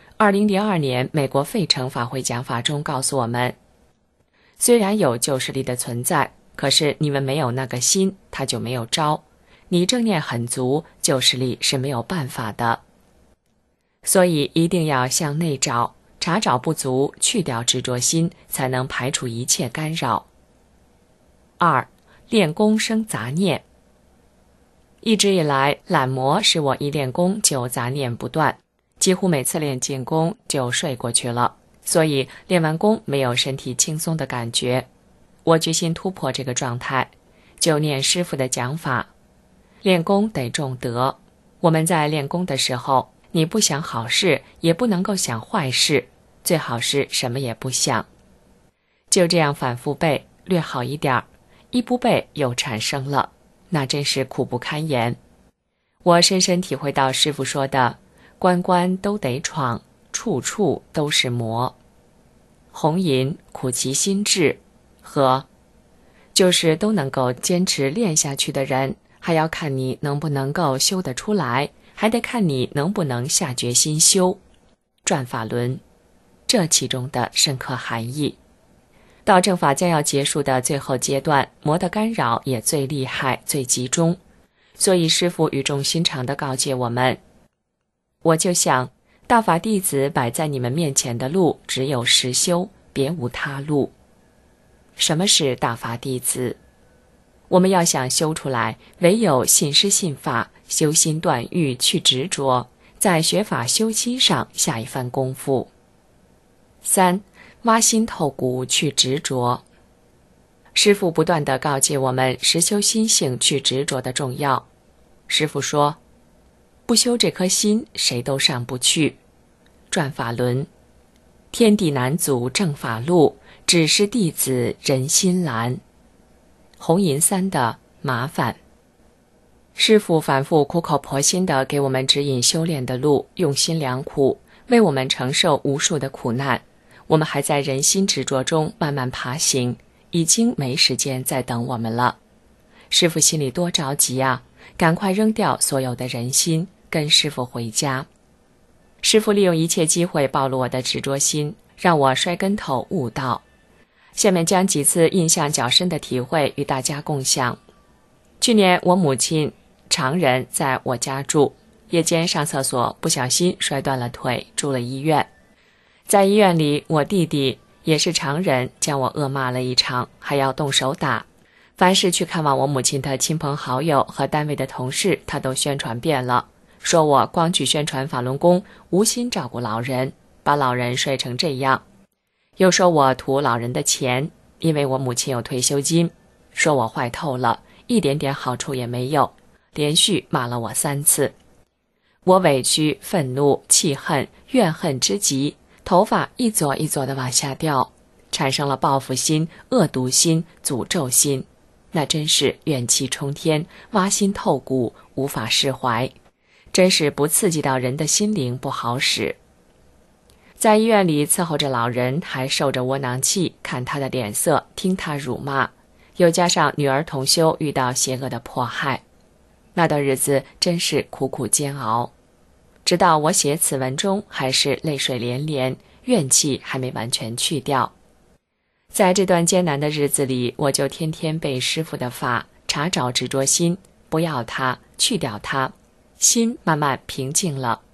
2002年美国费城法会讲法中告诉我们，虽然有旧势力的存在，可是你们没有那个心，它就没有招。你正念很足，旧势力是没有办法的。所以一定要向内找，查找不足，去掉执着心，才能排除一切干扰。2. 练功生杂念。一直以来，懒魔使我一练功就杂念不断，几乎每次练静功就睡过去了，所以练完功没有身体轻松的感觉。我决心突破这个状态，就念师父的讲法。练功得重德，我们在练功的时候，你不想好事，也不能够想坏事，最好是什么也不想。就这样反复背，略好一点，一不背又产生了，那真是苦不堪言。我深深体会到师父说的，关关都得闯，处处都是魔。红银苦其心志，和就是都能够坚持练下去的人，还要看你能不能够修得出来，还得看你能不能下决心修。转法轮，这其中的深刻含义。到正法将要结束的最后阶段，魔的干扰也最厉害最集中，所以师父语重心长地告诫我们。我就想，大法弟子摆在你们面前的路只有实修，别无他路。什么是大法弟子？我们要想修出来，唯有信师信法，修心断欲，去执着，在学法修心上下一番功夫。3. 挖心透骨，去执着。师父不断地告诫我们实修心性去执着的重要。师父说，不修这颗心，谁都上不去。转法轮，天地难阻正法路，只是弟子人心难。红银3的麻烦。师父反复苦口婆心地给我们指引修炼的路，用心良苦，为我们承受无数的苦难。我们还在人心执着中慢慢爬行，已经没时间再等我们了。师父心里多着急啊，赶快扔掉所有的人心，跟师父回家。师父利用一切机会暴露我的执着心，让我摔跟头悟道。下面将几次印象较深的体会与大家共享。去年我母亲常人在我家住，夜间上厕所不小心摔断了腿，住了医院。在医院里，我弟弟也是常人，将我恶骂了一场，还要动手打。凡是去看望我母亲的亲朋好友和单位的同事，他都宣传遍了，说我光去宣传法轮功，无心照顾老人，把老人摔成这样。又说我图老人的钱，因为我母亲有退休金，说我坏透了，一点点好处也没有，连续骂了我3次。我委屈、愤怒、气恨、怨恨之极，头发一撮一撮地往下掉，产生了报复心、恶毒心、诅咒心，那真是怨气冲天，挖心透骨，无法释怀，真是不刺激到人的心灵不好使。在医院里伺候着老人，还受着窝囊气，看他的脸色，听他辱骂，又加上女儿同修遇到邪恶的迫害，那段日子真是苦苦煎熬。直到我写此文中，还是泪水连连，怨气还没完全去掉。在这段艰难的日子里，我就天天背师父的法，查找执着心，不要它，去掉它，心慢慢平静了。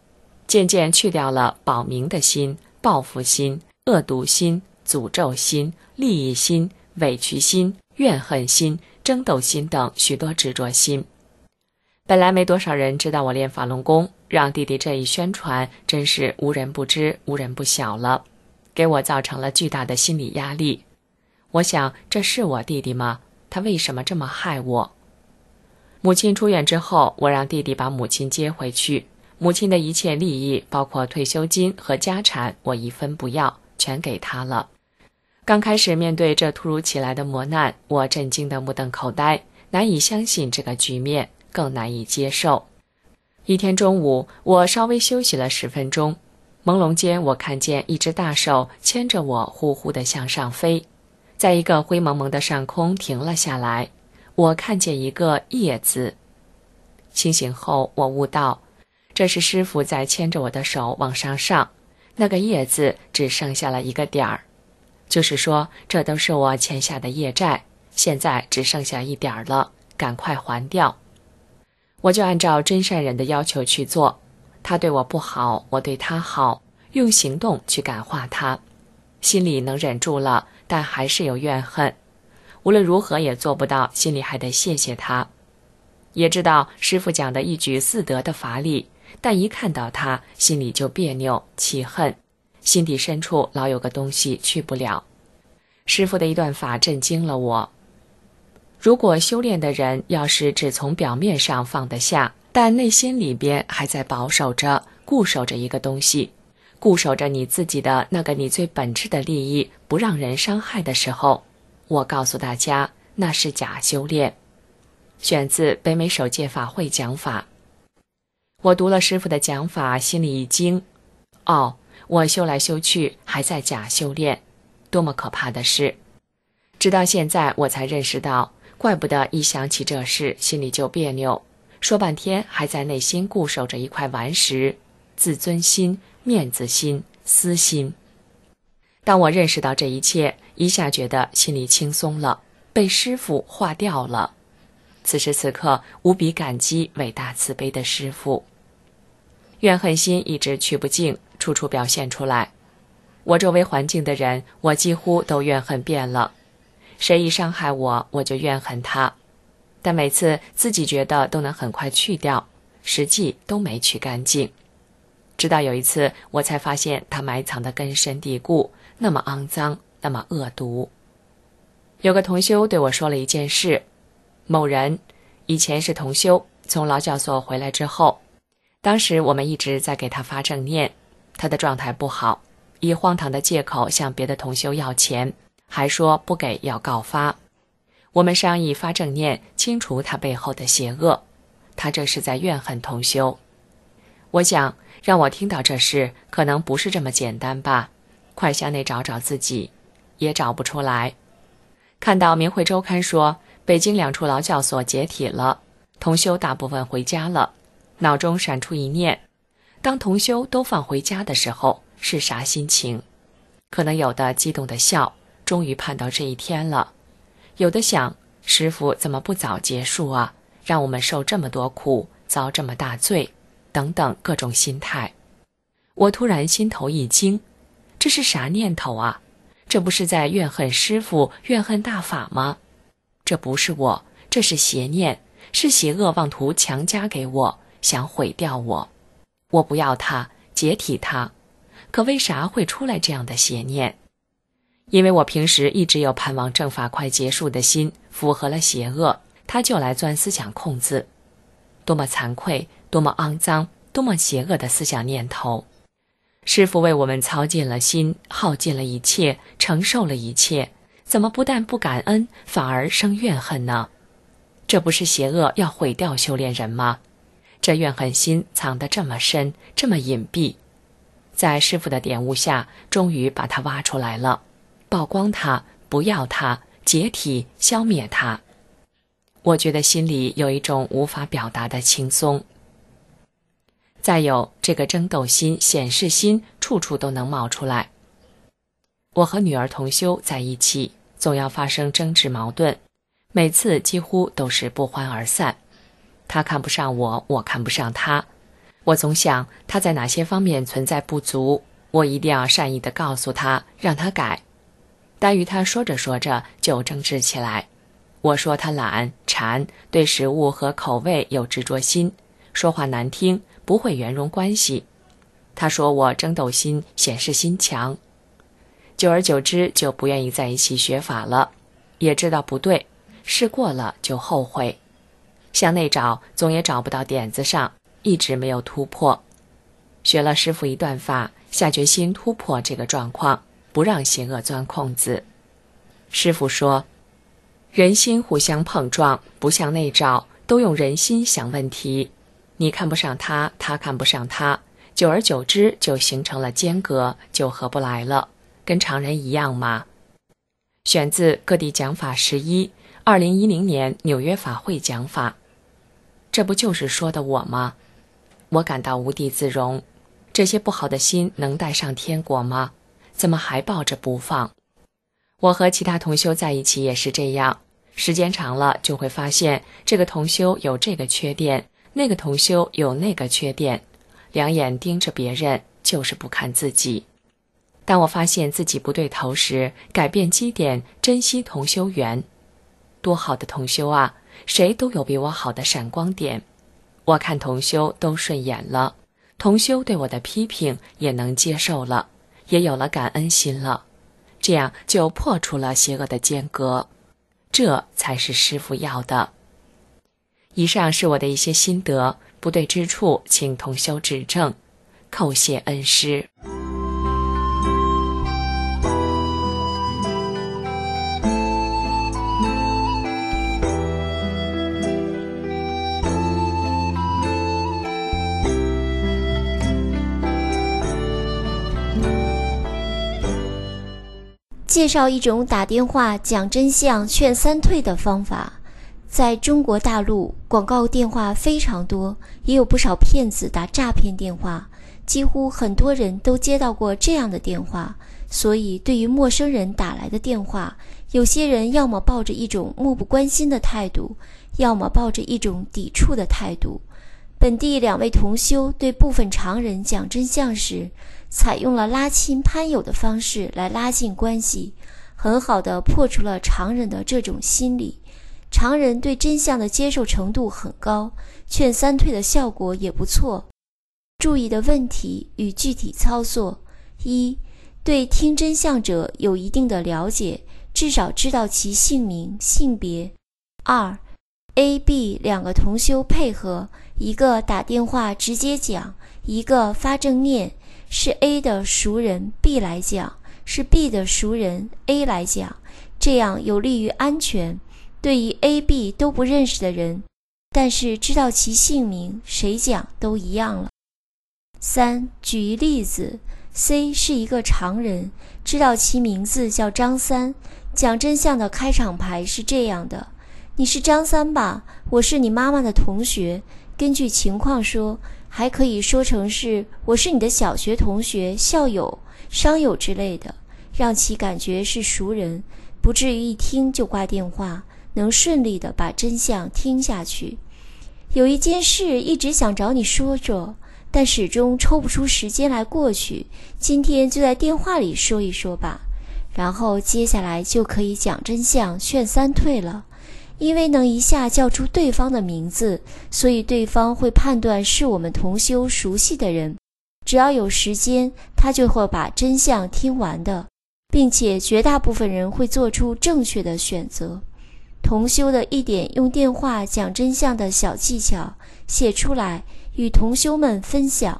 渐渐去掉了保民的心、报复心、恶毒心、诅咒心、利益心、委屈心、怨恨心、争斗心等许多执着心。本来没多少人知道我练法轮功，让弟弟这一宣传，真是无人不知，无人不晓了，给我造成了巨大的心理压力。我想，这是我弟弟吗？他为什么这么害我？母亲出院之后，我让弟弟把母亲接回去，母亲的一切利益，包括退休金和家产，我一分不要，全给他了。刚开始面对这突如其来的磨难，我震惊得目瞪口呆，难以相信这个局面，更难以接受。一天中午，我稍微休息了10分钟，朦胧间我看见一只大手牵着我呼呼地向上飞，在一个灰蒙蒙的上空停了下来。我看见一个叶字。清醒后，我悟到，这是师父在牵着我的手往上上，那个叶字只剩下了一个点儿，就是说，这都是我欠下的业债，现在只剩下一点了，赶快还掉。我就按照真善人的要求去做，他对我不好，我对他好，用行动去感化他。心里能忍住了，但还是有怨恨，无论如何也做不到，心里还得谢谢他。也知道师父讲的一举4得的法理，但一看到他，心里就别扭气恨，心底深处老有个东西去不了。师父的一段法震惊了我。如果修炼的人要是只从表面上放得下，但内心里边还在保守着、固守着一个东西，固守着你自己的那个你最本质的利益，不让人伤害的时候，我告诉大家，那是假修炼。选自北美首届法会讲法。我读了师父的讲法，心里一惊，我修来修去还在假修炼，多么可怕的事。直到现在我才认识到，怪不得一想起这事心里就别扭，说半天还在内心固守着一块顽石，自尊心、面子心、私心。当我认识到这一切，一下觉得心里轻松了，被师父化掉了。此时此刻无比感激伟大慈悲的师父。怨恨心一直去不尽，处处表现出来。我周围环境的人，我几乎都怨恨遍了。谁一伤害我，我就怨恨他，但每次自己觉得都能很快去掉，实际都没去干净。直到有一次，我才发现它埋藏得根深蒂固，那么肮脏，那么恶毒。有个同修对我说了一件事，某人以前是同修，从劳教所回来之后，当时我们一直在给他发正念，他的状态不好，以荒唐的借口向别的同修要钱，还说不给要告发。我们商议发正念，清除他背后的邪恶，他这是在怨恨同修。我想，让我听到这事，可能不是这么简单吧，快向内找找自己，也找不出来。看到明慧周刊说，北京2处劳教所解体了，同修大部分回家了，脑中闪出一念，当同修都放回家的时候，是啥心情？可能有的激动的笑，终于盼到这一天了；有的想，师父怎么不早结束啊？让我们受这么多苦，遭这么大罪，等等各种心态。我突然心头一惊，这是啥念头啊？这不是在怨恨师父、怨恨大法吗？这不是我，这是邪念，是邪恶妄图强加给我，想毁掉我。我不要它，解体它。可为啥会出来这样的邪念？因为我平时一直有盼望正法快结束的心，符合了邪恶，他就来钻思想空子。多么惭愧，多么肮脏，多么邪恶的思想念头。师父为我们操尽了心，耗尽了一切，承受了一切，怎么不但不感恩，反而生怨恨呢？这不是邪恶要毁掉修炼人吗？这怨恨心藏得这么深，这么隐蔽，在师父的点悟下，终于把它挖出来了，曝光它，不要它，解体，消灭它。我觉得心里有一种无法表达的轻松。再有这个争斗心、显示心，处处都能冒出来。我和女儿同修在一起，总要发生争执矛盾，每次几乎都是不欢而散。他看不上我，我看不上他， 我总想他在哪些方面存在不足，我一定要善意地告诉他，让他改。但与他说着说着就争执起来。我说他懒、馋，对食物和口味有执着心，说话难听，不会圆融关系。他说我争斗心、显示心强。久而久之就不愿意在一起学法了，也知道不对，试过了就后悔。向内找，总也找不到点子上，一直没有突破。学了师父一段法，下决心突破这个状况，不让邪恶钻空子。师父说，人心互相碰撞，不向内找，都用人心想问题。你看不上他，他看不上他，久而久之就形成了间隔，就合不来了，跟常人一样嘛。选自各地讲法11 2010年纽约法会讲法。这不就是说的我吗？我感到无地自容。这些不好的心能带上天国吗？怎么还抱着不放？我和其他同修在一起也是这样，时间长了就会发现这个同修有这个缺点，那个同修有那个缺点，两眼盯着别人，就是不看自己。当我发现自己不对头时，改变基点，珍惜同修缘。多好的同修啊，谁都有比我好的闪光点。我看同修都顺眼了，同修对我的批评也能接受了，也有了感恩心了，这样就破除了邪恶的间隔。这才是师父要的。以上是我的一些心得，不对之处请同修指正，叩谢恩师。 介绍一种打电话讲真相劝三退的方法。在中国大陆，广告电话非常多，也有不少骗子打诈骗电话，几乎很多人都接到过这样的电话。所以对于陌生人打来的电话，有些人要么抱着一种漠不关心的态度，要么抱着一种抵触的态度。本地2位同修对部分常人讲真相时，采用了拉亲攀友的方式来拉近关系，很好地破除了常人的这种心理。常人对真相的接受程度很高，劝三退的效果也不错。注意的问题与具体操作：一、对听真相者有一定的了解，至少知道其姓名、性别。2、A、B 2个同修配合，一个打电话直接讲，一个发正念，是 A 的熟人 B 来讲，是 B 的熟人 A 来讲，这样有利于安全。对于 A、B 都不认识的人，但是知道其姓名，谁讲都一样了。3、举一例子， C 是一个常人，知道其名字叫张三，讲真相的开场白是这样的：你是张三吧？我是你妈妈的同学。根据情况说，还可以说成是我是你的小学同学、校友、商友之类的，让其感觉是熟人，不至于一听就挂电话，能顺利地把真相听下去。有一件事一直想找你说说，但始终抽不出时间来过去，今天就在电话里说一说吧，然后接下来就可以讲真相劝三退了。因为能一下叫出对方的名字，所以对方会判断是我们同修熟悉的人，只要有时间，他就会把真相听完的，并且绝大部分人会做出正确的选择。同修的一点用电话讲真相的小技巧写出来，与同修们分享。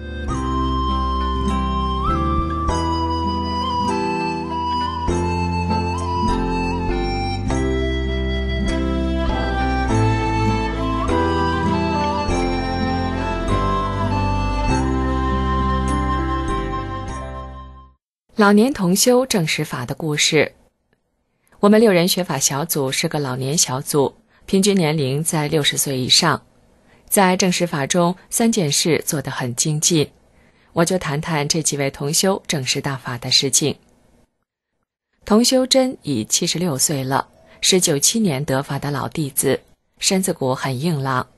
老年同修正实法的故事。我们6人学法小组是个老年小组，平均年龄在60岁以上。在正实法中，3件事做得很精进，我就谈谈这几位同修正实大法的事情。同修真已76岁了，是97年得法的老弟子，身子骨很硬朗，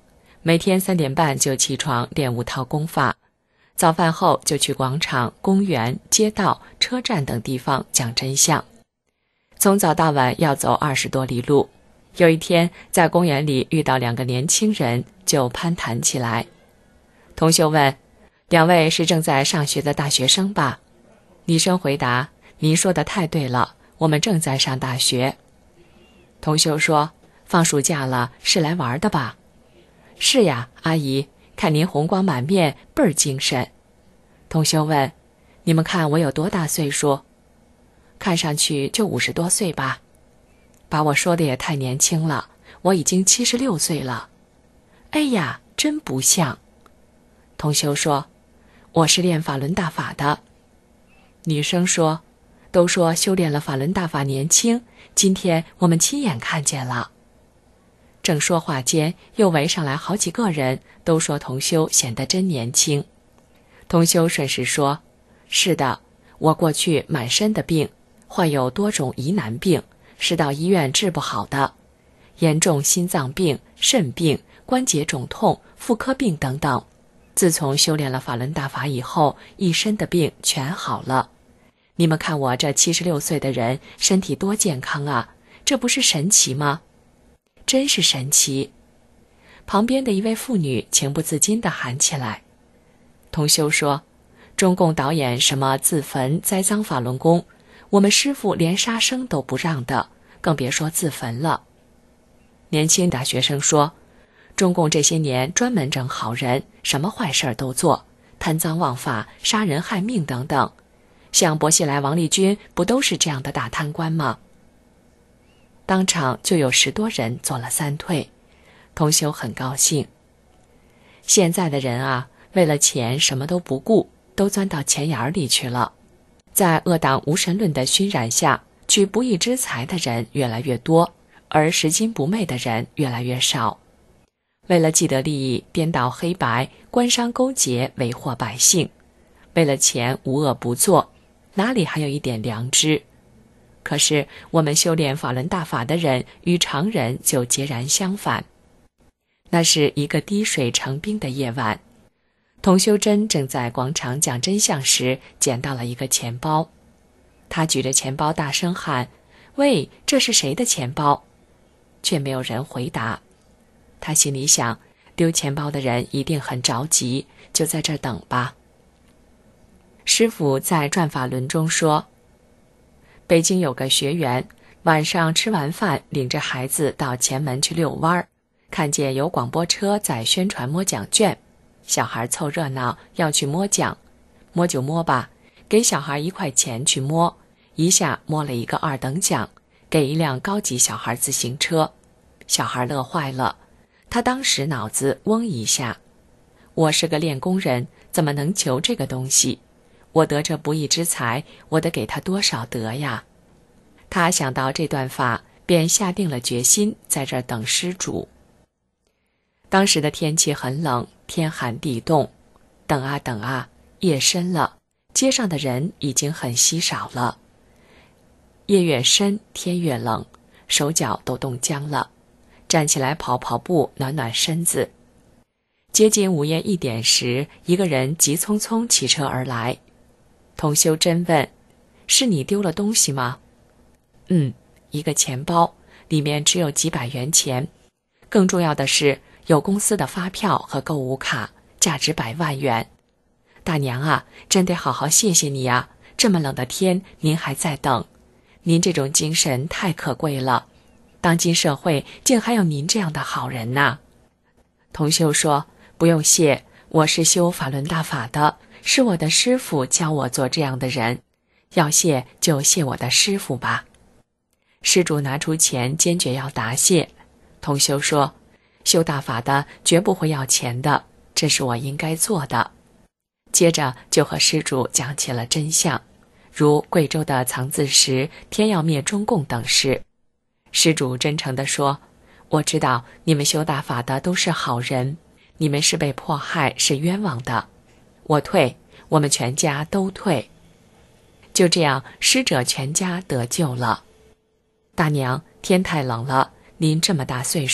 每天3点半就起床练5套功法，早饭后就去广场、公园、街道、车站等地方讲真相。从早到晚要走20多里路。有一天在公园里遇到2个年轻人，就攀谈起来。同修问：“2位是正在上学的大学生吧？”女生回答：“您说的太对了，我们正在上大学。”同修说：“放暑假了，是来玩的吧？”“是呀，阿姨，看您红光满面，倍儿精神。”同修问：“你们看我有多大岁数？”“看上去就50多岁吧。”“把我说的也太年轻了，我已经76岁了。”“哎呀，真不像。”同修说：“我是练法轮大法的。”女生说：“都说修炼了法轮大法年轻，今天我们亲眼看见了。”正说话间，又围上来好几个人，都说同修显得真年轻。同修顺势说：“是的，我过去满身的病，患有多种疑难病，是到医院治不好的，严重心脏病、肾病、关节肿痛、妇科病等等。自从修炼了法轮大法以后，一身的病全好了。你们看我这76岁的人，身体多健康啊，这不是神奇吗？”“真是神奇。”旁边的一位妇女情不自禁地喊起来。同修说：“中共导演什么自焚栽赃法轮功，我们师父连杀生都不让的，更别说自焚了。”年轻大学生说：“中共这些年专门整好人，什么坏事都做，贪赃枉法、杀人害命等等。像薄熙来、王立军不都是这样的大贪官吗？”当场就有10多人做了3退，同修很高兴。现在的人啊，为了钱什么都不顾，都钻到钱眼里去了。在恶党无神论的熏染下，取不义之财的人越来越多，而拾金不昧的人越来越少。为了既得利益，颠倒黑白，官商勾结，为祸百姓。为了钱无恶不作，哪里还有一点良知？可是我们修炼法轮大法的人与常人就截然相反。那是一个滴水成冰的夜晚，童修真正在广场讲真相时，捡到了一个钱包。他举着钱包大声喊：“喂，这是谁的钱包？”却没有人回答。他心里想，丢钱包的人一定很着急，就在这儿等吧。师父在转法轮中说，北京有个学员，晚上吃完饭，领着孩子到前门去遛弯，看见有广播车在宣传摸奖券，小孩凑热闹要去摸奖，摸就摸吧，给小孩1块钱去摸，一下摸了一个2等奖，给一辆高级小孩自行车，小孩乐坏了。他当时脑子嗡一下，我是个练功人，怎么能求这个东西？我得这不义之财，我得给他多少德呀？他想到这段法，便下定了决心，在这儿等施主。当时的天气很冷，天寒地冻，等啊等啊，夜深了，街上的人已经很稀少了。夜越深，天越冷，手脚都冻僵了，站起来跑跑步，暖暖身子。接近午夜1点时，一个人急匆匆骑车而来。童修真问：“是你丢了东西吗？”“一个钱包，里面只有几百元钱，更重要的是有公司的发票和购物卡，价值100万元。大娘啊，真得好好谢谢你啊！这么冷的天，您还在等，您这种精神太可贵了。当今社会竟还有您这样的好人呐！”童修说：“不用谢，我是修法轮大法的，是我的师父教我做这样的人，要谢就谢我的师父吧。”施主拿出钱，坚决要答谢。童修说：“修大法的绝不会要钱的，这是我应该做的。”接着就和施主讲起了真相，如贵州的藏字石、天要灭中共等事。施主真诚地说：“我知道你们修大法的都是好人，你们是被迫害，是冤枉的。我退，我们全家都退。”就这样，施者全家得救了。大娘，天太冷了，您这么大岁数，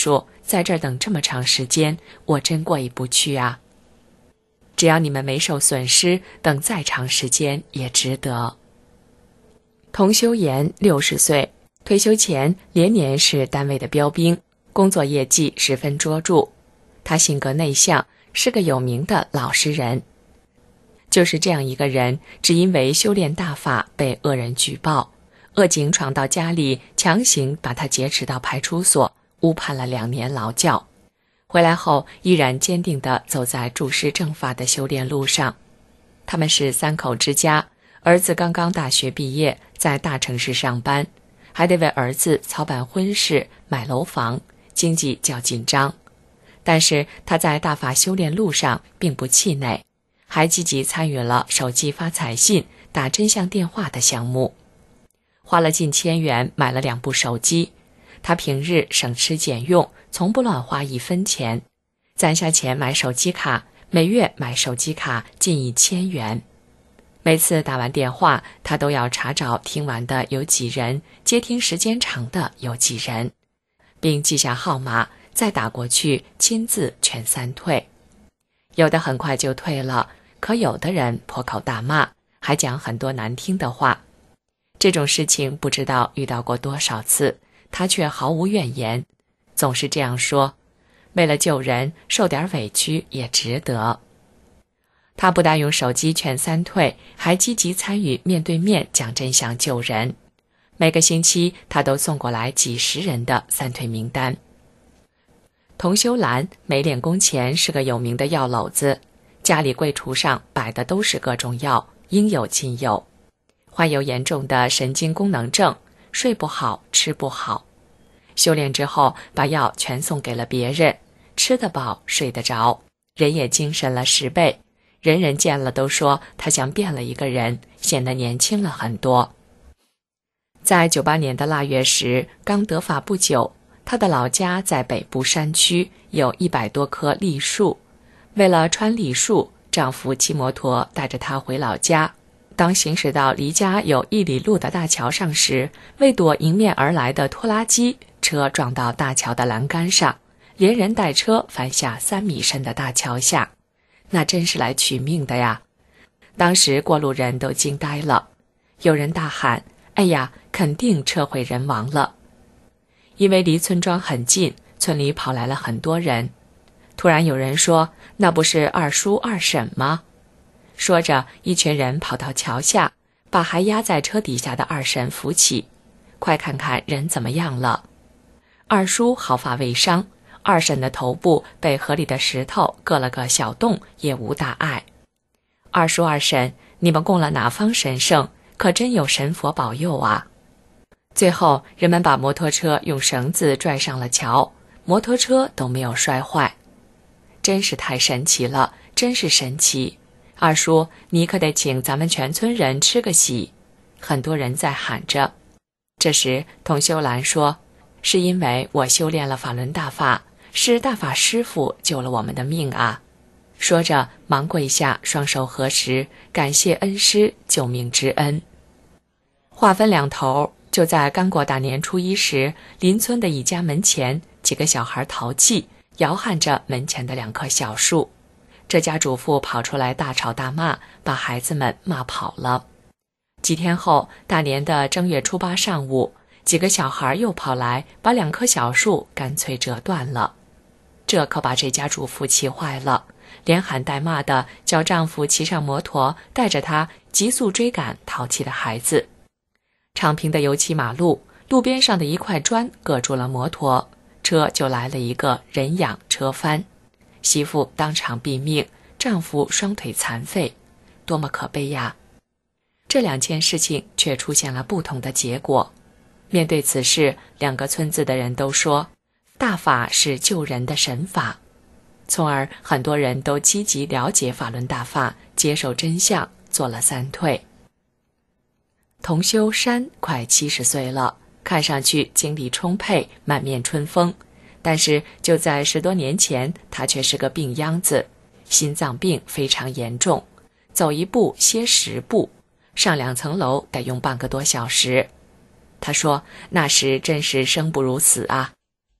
在这儿等这么长时间，我真过意不去啊。只要你们没受损失，等再长时间也值得。童修言60岁，退休前连年是单位的标兵，工作业绩十分卓著。他性格内向，是个有名的老实人。就是这样一个人，只因为修炼大法被恶人举报，恶警闯到家里，强行把他劫持到派出所，误判了2年劳教。回来后依然坚定地走在注释正法的修炼路上。他们是3口之家，儿子刚刚大学毕业，在大城市上班，还得为儿子操办婚事、买楼房，经济较紧张。但是他在大法修炼路上并不气馁，还积极参与了手机发彩信、打真相电话的项目，花了近1000元买了2部手机。他平日省吃俭用，从不乱花1分钱，攒下钱买手机卡，每月买手机卡近1000元。每次打完电话，他都要查找听完的有几人，接听时间长的有几人，并记下号码，再打过去，亲自劝3退。有的很快就退了，可有的人破口大骂，还讲很多难听的话。这种事情不知道遇到过多少次，他却毫无怨言，总是这样说：为了救人，受点委屈也值得。他不但用手机劝3退，还积极参与面对面讲真相救人。每个星期他都送过来几十人的3退名单。童修兰没练功前是个有名的药篓子，家里柜橱上摆的都是各种药，应有尽有。患有严重的神经功能症，睡不好，吃不好。修炼之后，把药全送给了别人，吃得饱，睡得着，人也精神了10倍。人人见了都说他像变了一个人，显得年轻了很多。在98年的腊月时，刚得法不久，他的老家在北部山区，有100多棵栗树。为了穿栗树，丈夫骑摩托带着她回老家。当行驶到离家有1里路的大桥上时，为躲迎面而来的拖拉机，车撞到大桥的栏杆上，连人带车翻下3米深的大桥下。那真是来取命的呀！当时过路人都惊呆了，有人大喊：哎呀，肯定车毁人亡了。因为离村庄很近，村里跑来了很多人。突然有人说：那不是二叔二婶吗？说着，一群人跑到桥下，把还压在车底下的二婶扶起。快看看人怎么样了。二叔毫发未伤，二婶的头部被河里的石头割了个小洞，也无大碍。二叔二婶，你们供了哪方神圣？可真有神佛保佑啊！最后人们把摩托车用绳子拽上了桥，摩托车都没有摔坏。真是太神奇了，真是神奇！二叔，你可得请咱们全村人吃个喜。很多人在喊着。这时童修兰说：是因为我修炼了法轮大法，是大法师父救了我们的命啊！说着忙跪下，双手合十，感谢恩师救命之恩。话分两头，就在刚过大年初1时，邻村的一家门前，几个小孩淘气，摇撼着门前的2棵小树。这家主妇跑出来大吵大骂，把孩子们骂跑了。几天后，大年的正月初8上午，几个小孩又跑来，把2棵小树干脆折断了。这可把这家主妇气坏了，连喊带骂的叫丈夫骑上摩托，带着她急速追赶淘气的孩子。敞平的油漆马路，路边上的一块砖硌住了摩托，车就来了一个人仰车翻，媳妇当场毙命，丈夫双腿残废，多么可悲呀！这2件事情却出现了不同的结果。面对此事，2个村子的人都说，大法是救人的神法，从而很多人都积极了解法轮大法，接受真相，做了3退。童修山快70岁了，看上去精力充沛，满面春风，但是就在10多年前，他却是个病秧子，心脏病非常严重，走1步歇10步，上2层楼得用半个多小时。他说那时真是生不如死啊。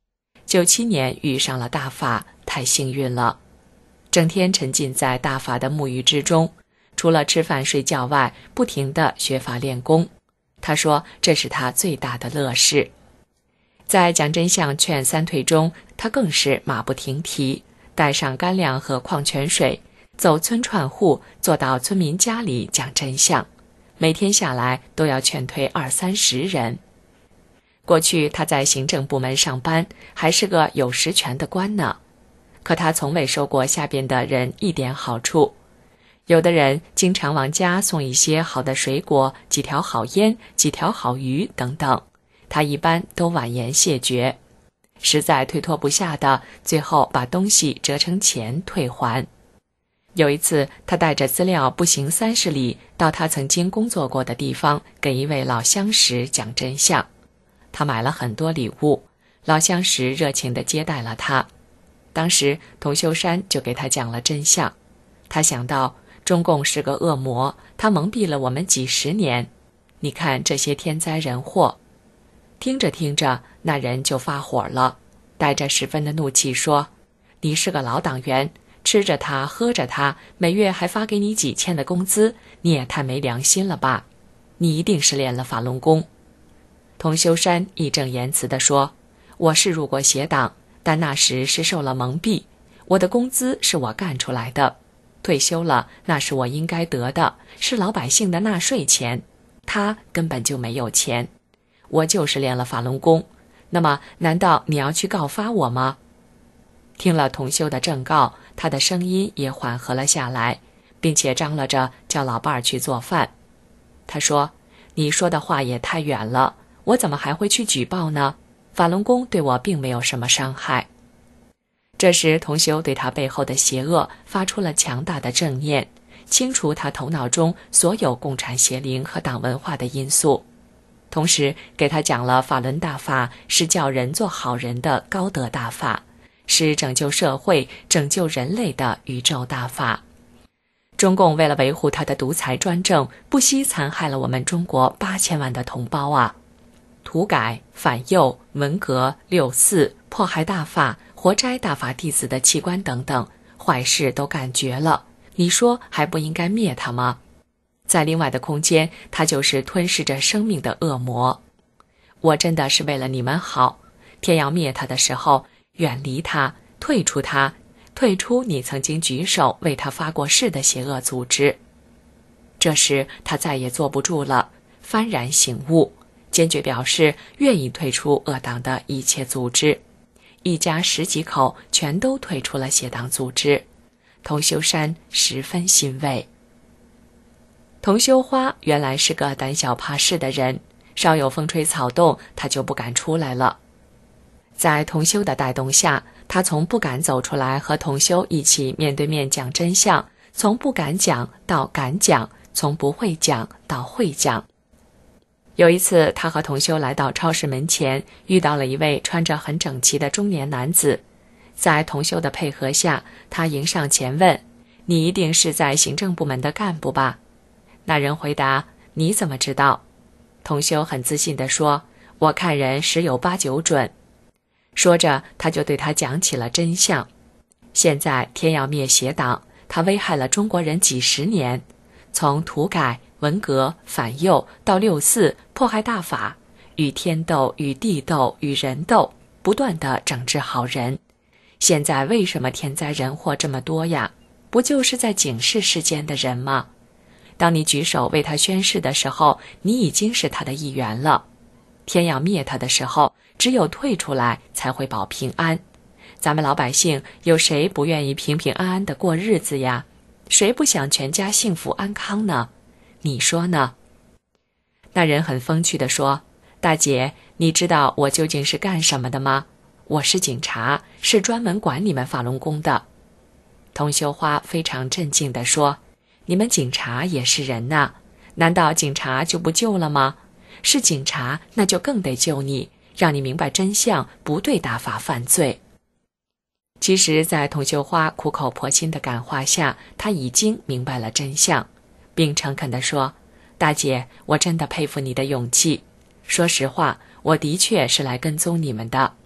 97年遇上了大法，太幸运了。整天沉浸在大法的沐浴之中，除了吃饭睡觉外，不停地学法练功。他说这是他最大的乐事。在讲真相劝三退中，他更是马不停蹄，带上干粮和矿泉水，走村串户，坐到村民家里讲真相。每天下来都要劝退20-30人。过去他在行政部门上班，还是个有实权的官呢。可他从未收过下边的人一点好处。有的人经常往家送一些好的水果、几条好烟、几条好鱼等等，他一般都婉言谢绝。实在推脱不下的，最后把东西折成钱退还。有一次，他带着资料步行30里，到他曾经工作过的地方，给一位老相识讲真相。他买了很多礼物，老相识热情地接待了他。当时童修山就给他讲了真相。他想到中共是个恶魔，他蒙蔽了我们几十年，你看这些天灾人祸。听着听着，那人就发火了，带着十分的怒气说，你是个老党员，吃着它喝着它，每月还发给你几千的工资，你也太没良心了吧，你一定是练了法轮功。童修山义正言辞地说，我是入过邪党，但那时是受了蒙蔽，我的工资是我干出来的，退休了那是我应该得的，是老百姓的纳税钱，他根本就没有钱，我就是练了法轮功，那么难道你要去告发我吗？听了童修的正告，他的声音也缓和了下来，并且张罗着叫老伴儿去做饭。他说，你说的话也太远了，我怎么还会去举报呢？法轮功对我并没有什么伤害。这时童修对他背后的邪恶发出了强大的正念，清除他头脑中所有共产邪灵和党文化的因素，同时给他讲了法轮大法是叫人做好人的高德大法，是拯救社会、拯救人类的宇宙大法。中共为了维护他的独裁专政，不惜残害了我们中国8000万的同胞啊！土改、反右、文革、6·4、迫害大法、活摘大法弟子的器官等等，坏事都干绝了，你说还不应该灭他吗？在另外的空间，他就是吞噬着生命的恶魔。我真的是为了你们好，天要灭他的时候，远离他，退出他，退出你曾经举手为他发过誓的邪恶组织。这时他再也坐不住了，幡然醒悟，坚决表示愿意退出恶党的一切组织。一家10几口全都退出了邪党组织。童修山十分欣慰。童修花原来是个胆小怕事的人，稍有风吹草动，他就不敢出来了。在童修的带动下，他从不敢走出来和童修一起面对面讲真相，从不敢讲到敢讲，从不会讲到会讲。有一次，他和童修来到超市门前，遇到了一位穿着很整齐的中年男子。在童修的配合下，他迎上前问，你一定是在行政部门的干部吧？那人回答，你怎么知道？童修很自信地说，我看人10有8九准。说着，他就对他讲起了真相。现在天要灭邪党，他危害了中国人几十年，从土改、文革、反右到6·4，迫害大法，与天斗、与地斗、与人斗，不断地整治好人。现在为什么天灾人祸这么多呀？不就是在警示世间的人吗？当你举手为他宣誓的时候，你已经是他的一员了。天要灭他的时候，只有退出来才会保平安。咱们老百姓有谁不愿意平平安安地过日子呀？谁不想全家幸福安康呢？你说呢？那人很风趣地说，大姐，你知道我究竟是干什么的吗？我是警察，是专门管你们法轮功的。童修花非常镇静地说，你们警察也是人呐，难道警察就不救了吗？是警察，那就更得救你，让你明白真相，不对大法犯罪。其实在童修花苦口婆心的感化下，他已经明白了真相，并诚恳地说，大姐，我真的佩服你的勇气。说实话，我的确是来跟踪你们的。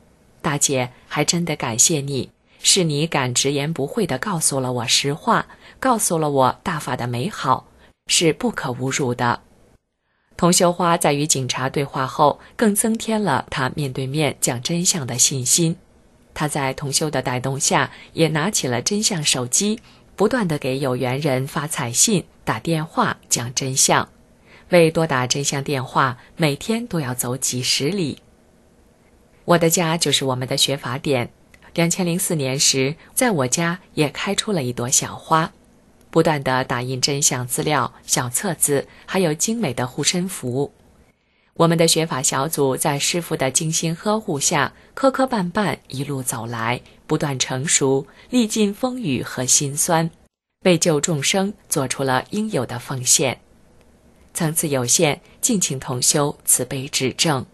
大姐，还真的感谢你，是你敢直言不讳地告诉了我实话，告诉了我大法的美好，是不可侮辱的。童秀花在与警察对话后，更增添了她面对面讲真相的信心。她在童秀的带动下，也拿起了真相手机，不断地给有缘人发彩信、打电话讲真相。为多打真相电话，每天都要走几十里。我的家就是我们的学法点。2004年时，在我家也开出了一朵小花，不断地打印真相资料、小册子，还有精美的护身符。我们的学法小组在师父的精心呵护下，磕磕绊绊一路走来，不断成熟，历尽风雨和辛酸，为救众生做出了应有的奉献。层次有限，敬请同修慈悲指正。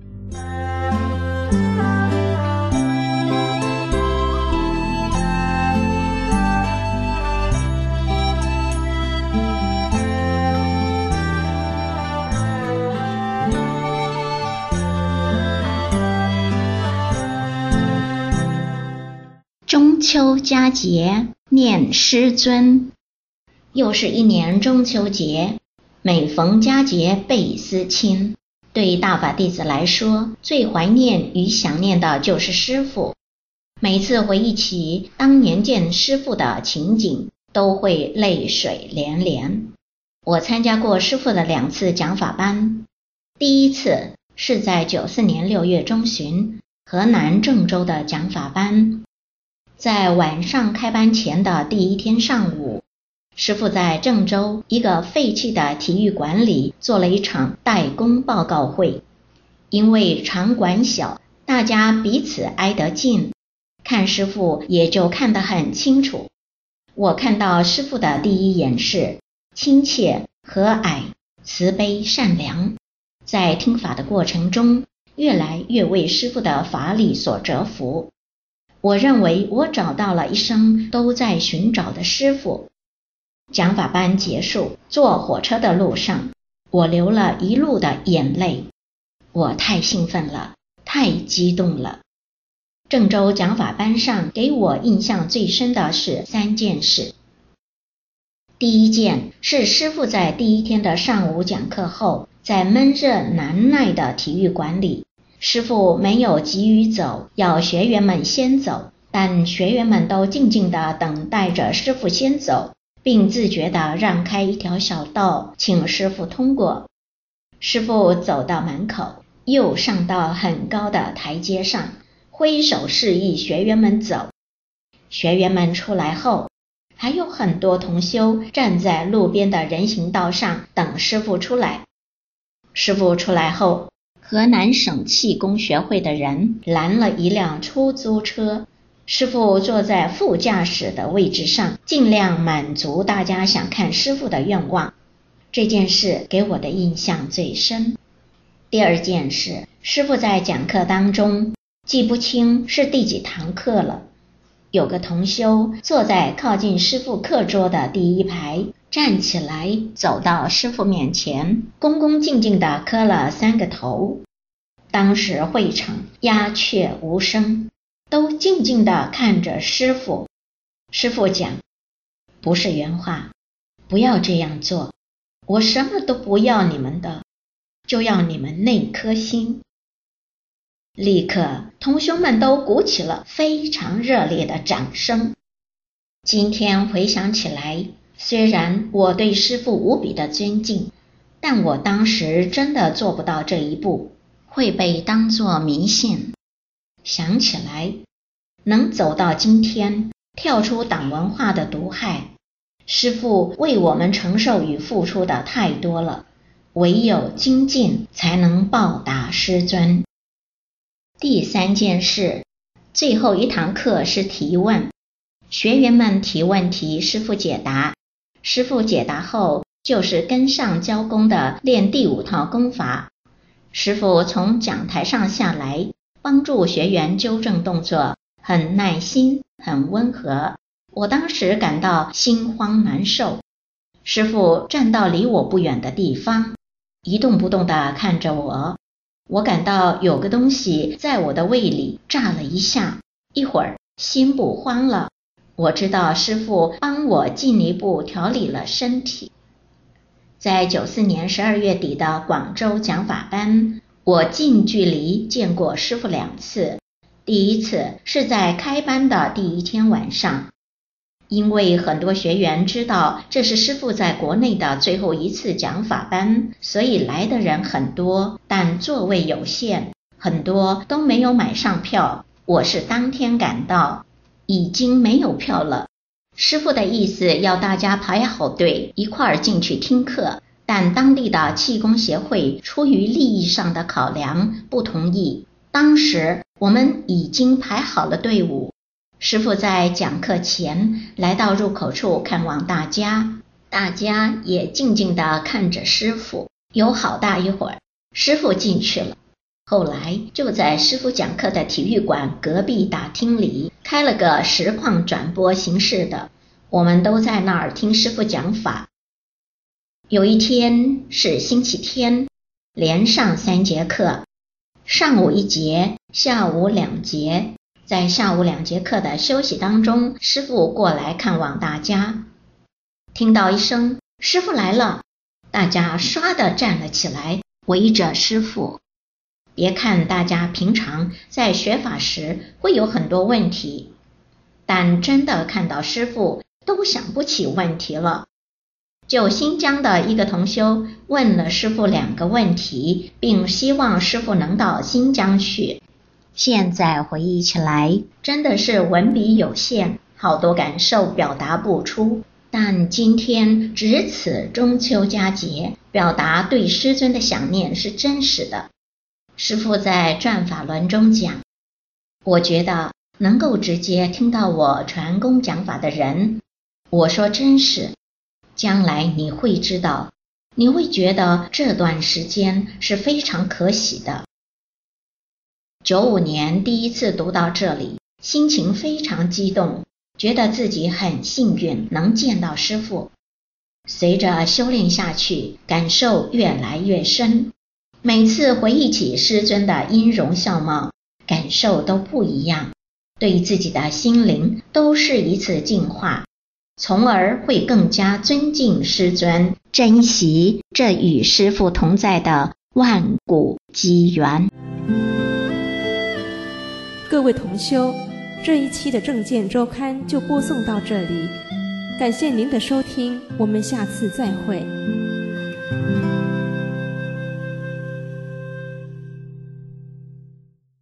中秋佳节念师尊，又是一年中秋节，每逢佳节倍思亲。对大法弟子来说，最怀念与想念的就是师父。每次回忆起当年见师父的情景，都会泪水连连。我参加过师父的2次讲法班，第一次是在94年6月中旬，河南郑州的讲法班。在晚上开班前的第一天上午，师父在郑州一个废弃的体育馆里做了一场代工报告会。因为场馆小，大家彼此挨得近，看师父也就看得很清楚。我看到师父的第一眼是亲切、和蔼、慈悲、善良。在听法的过程中，越来越为师父的法理所折服。我认为我找到了一生都在寻找的师父。讲法班结束，坐火车的路上，我流了一路的眼泪。我太兴奋了，太激动了。郑州讲法班上给我印象最深的是3件事。第一件是师父在第一天的上午讲课后，在闷热难耐的体育馆里，师父没有急于走，要学员们先走，但学员们都静静地等待着师父先走，并自觉地让开一条小道，请师父通过。师父走到门口，又上到很高的台阶上，挥手示意学员们走。学员们出来后，还有很多同修站在路边的人行道上等师父出来。师父出来后，河南省气功学会的人拦了一辆出租车，师父坐在副驾驶的位置上，尽量满足大家想看师父的愿望。这件事给我的印象最深。第二件事，师父在讲课当中，记不清是第几堂课了，有个同修坐在靠近师父课桌的第一排，站起来走到师父面前，恭恭敬敬地磕了3个头。当时会场鸦雀无声，都静静地看着师父。师父讲，不是原话，不要这样做，我什么都不要你们的，就要你们那颗心。立刻同修们都鼓起了非常热烈的掌声。今天回想起来，虽然我对师父无比的尊敬，但我当时真的做不到这一步，会被当作迷信。想起来，能走到今天，跳出党文化的毒害，师父为我们承受与付出的太多了，唯有精进才能报答师尊。第3件事，最后一堂课是提问，学员们提问题，师父解答。师父解答后，就是跟上教功的练第5套功法。师父从讲台上下来，帮助学员纠正动作，很耐心，很温和。我当时感到心慌难受。师父站到离我不远的地方，一动不动地看着我， 我感到有个东西在我的胃里炸了一下，一会儿心不慌了。我知道师父帮我进一步调理了身体。在94年12月底的广州讲法班，我近距离见过师父2次。第一次是在开班的第一天晚上，因为很多学员知道这是师父在国内的最后一次讲法班，所以来的人很多，但座位有限，很多都没有买上票。我是当天赶到，已经没有票了。师父的意思要大家排好队一块儿进去听课，但当地的气功协会出于利益上的考量不同意。当时我们已经排好了队伍，师父在讲课前来到入口处看望大家，大家也静静地看着师父。有好大一会儿，师父进去了。后来就在师父讲课的体育馆隔壁大厅里开了个实况转播形式的，我们都在那儿听师父讲法。有一天是星期天，连上3节课，上午1节，下午2节。在下午2节课的休息当中，师父过来看望大家，听到一声师父来了，大家唰地站了起来，围着师父。别看大家平常在学法时会有很多问题，但真的看到师父都想不起问题了。就新疆的一个同修问了师父2个问题，并希望师父能到新疆去。现在回忆起来，真的是文笔有限，好多感受表达不出。但今天值此中秋佳节，表达对师尊的想念是真实的。师父在转法轮中讲，我觉得能够直接听到我传功讲法的人，我说真是，将来你会知道，你会觉得这段时间是非常可喜的。95年第一次读到这里，心情非常激动，觉得自己很幸运能见到师父。随着修炼下去，感受越来越深，每次回忆起师尊的音容笑貌，感受都不一样，对自己的心灵都是一次净化，从而会更加尊敬师尊，珍惜这与师父同在的万古机缘。 各位同修，这一期的正见周刊就播送到这里，感谢您的收听，我们下次再会。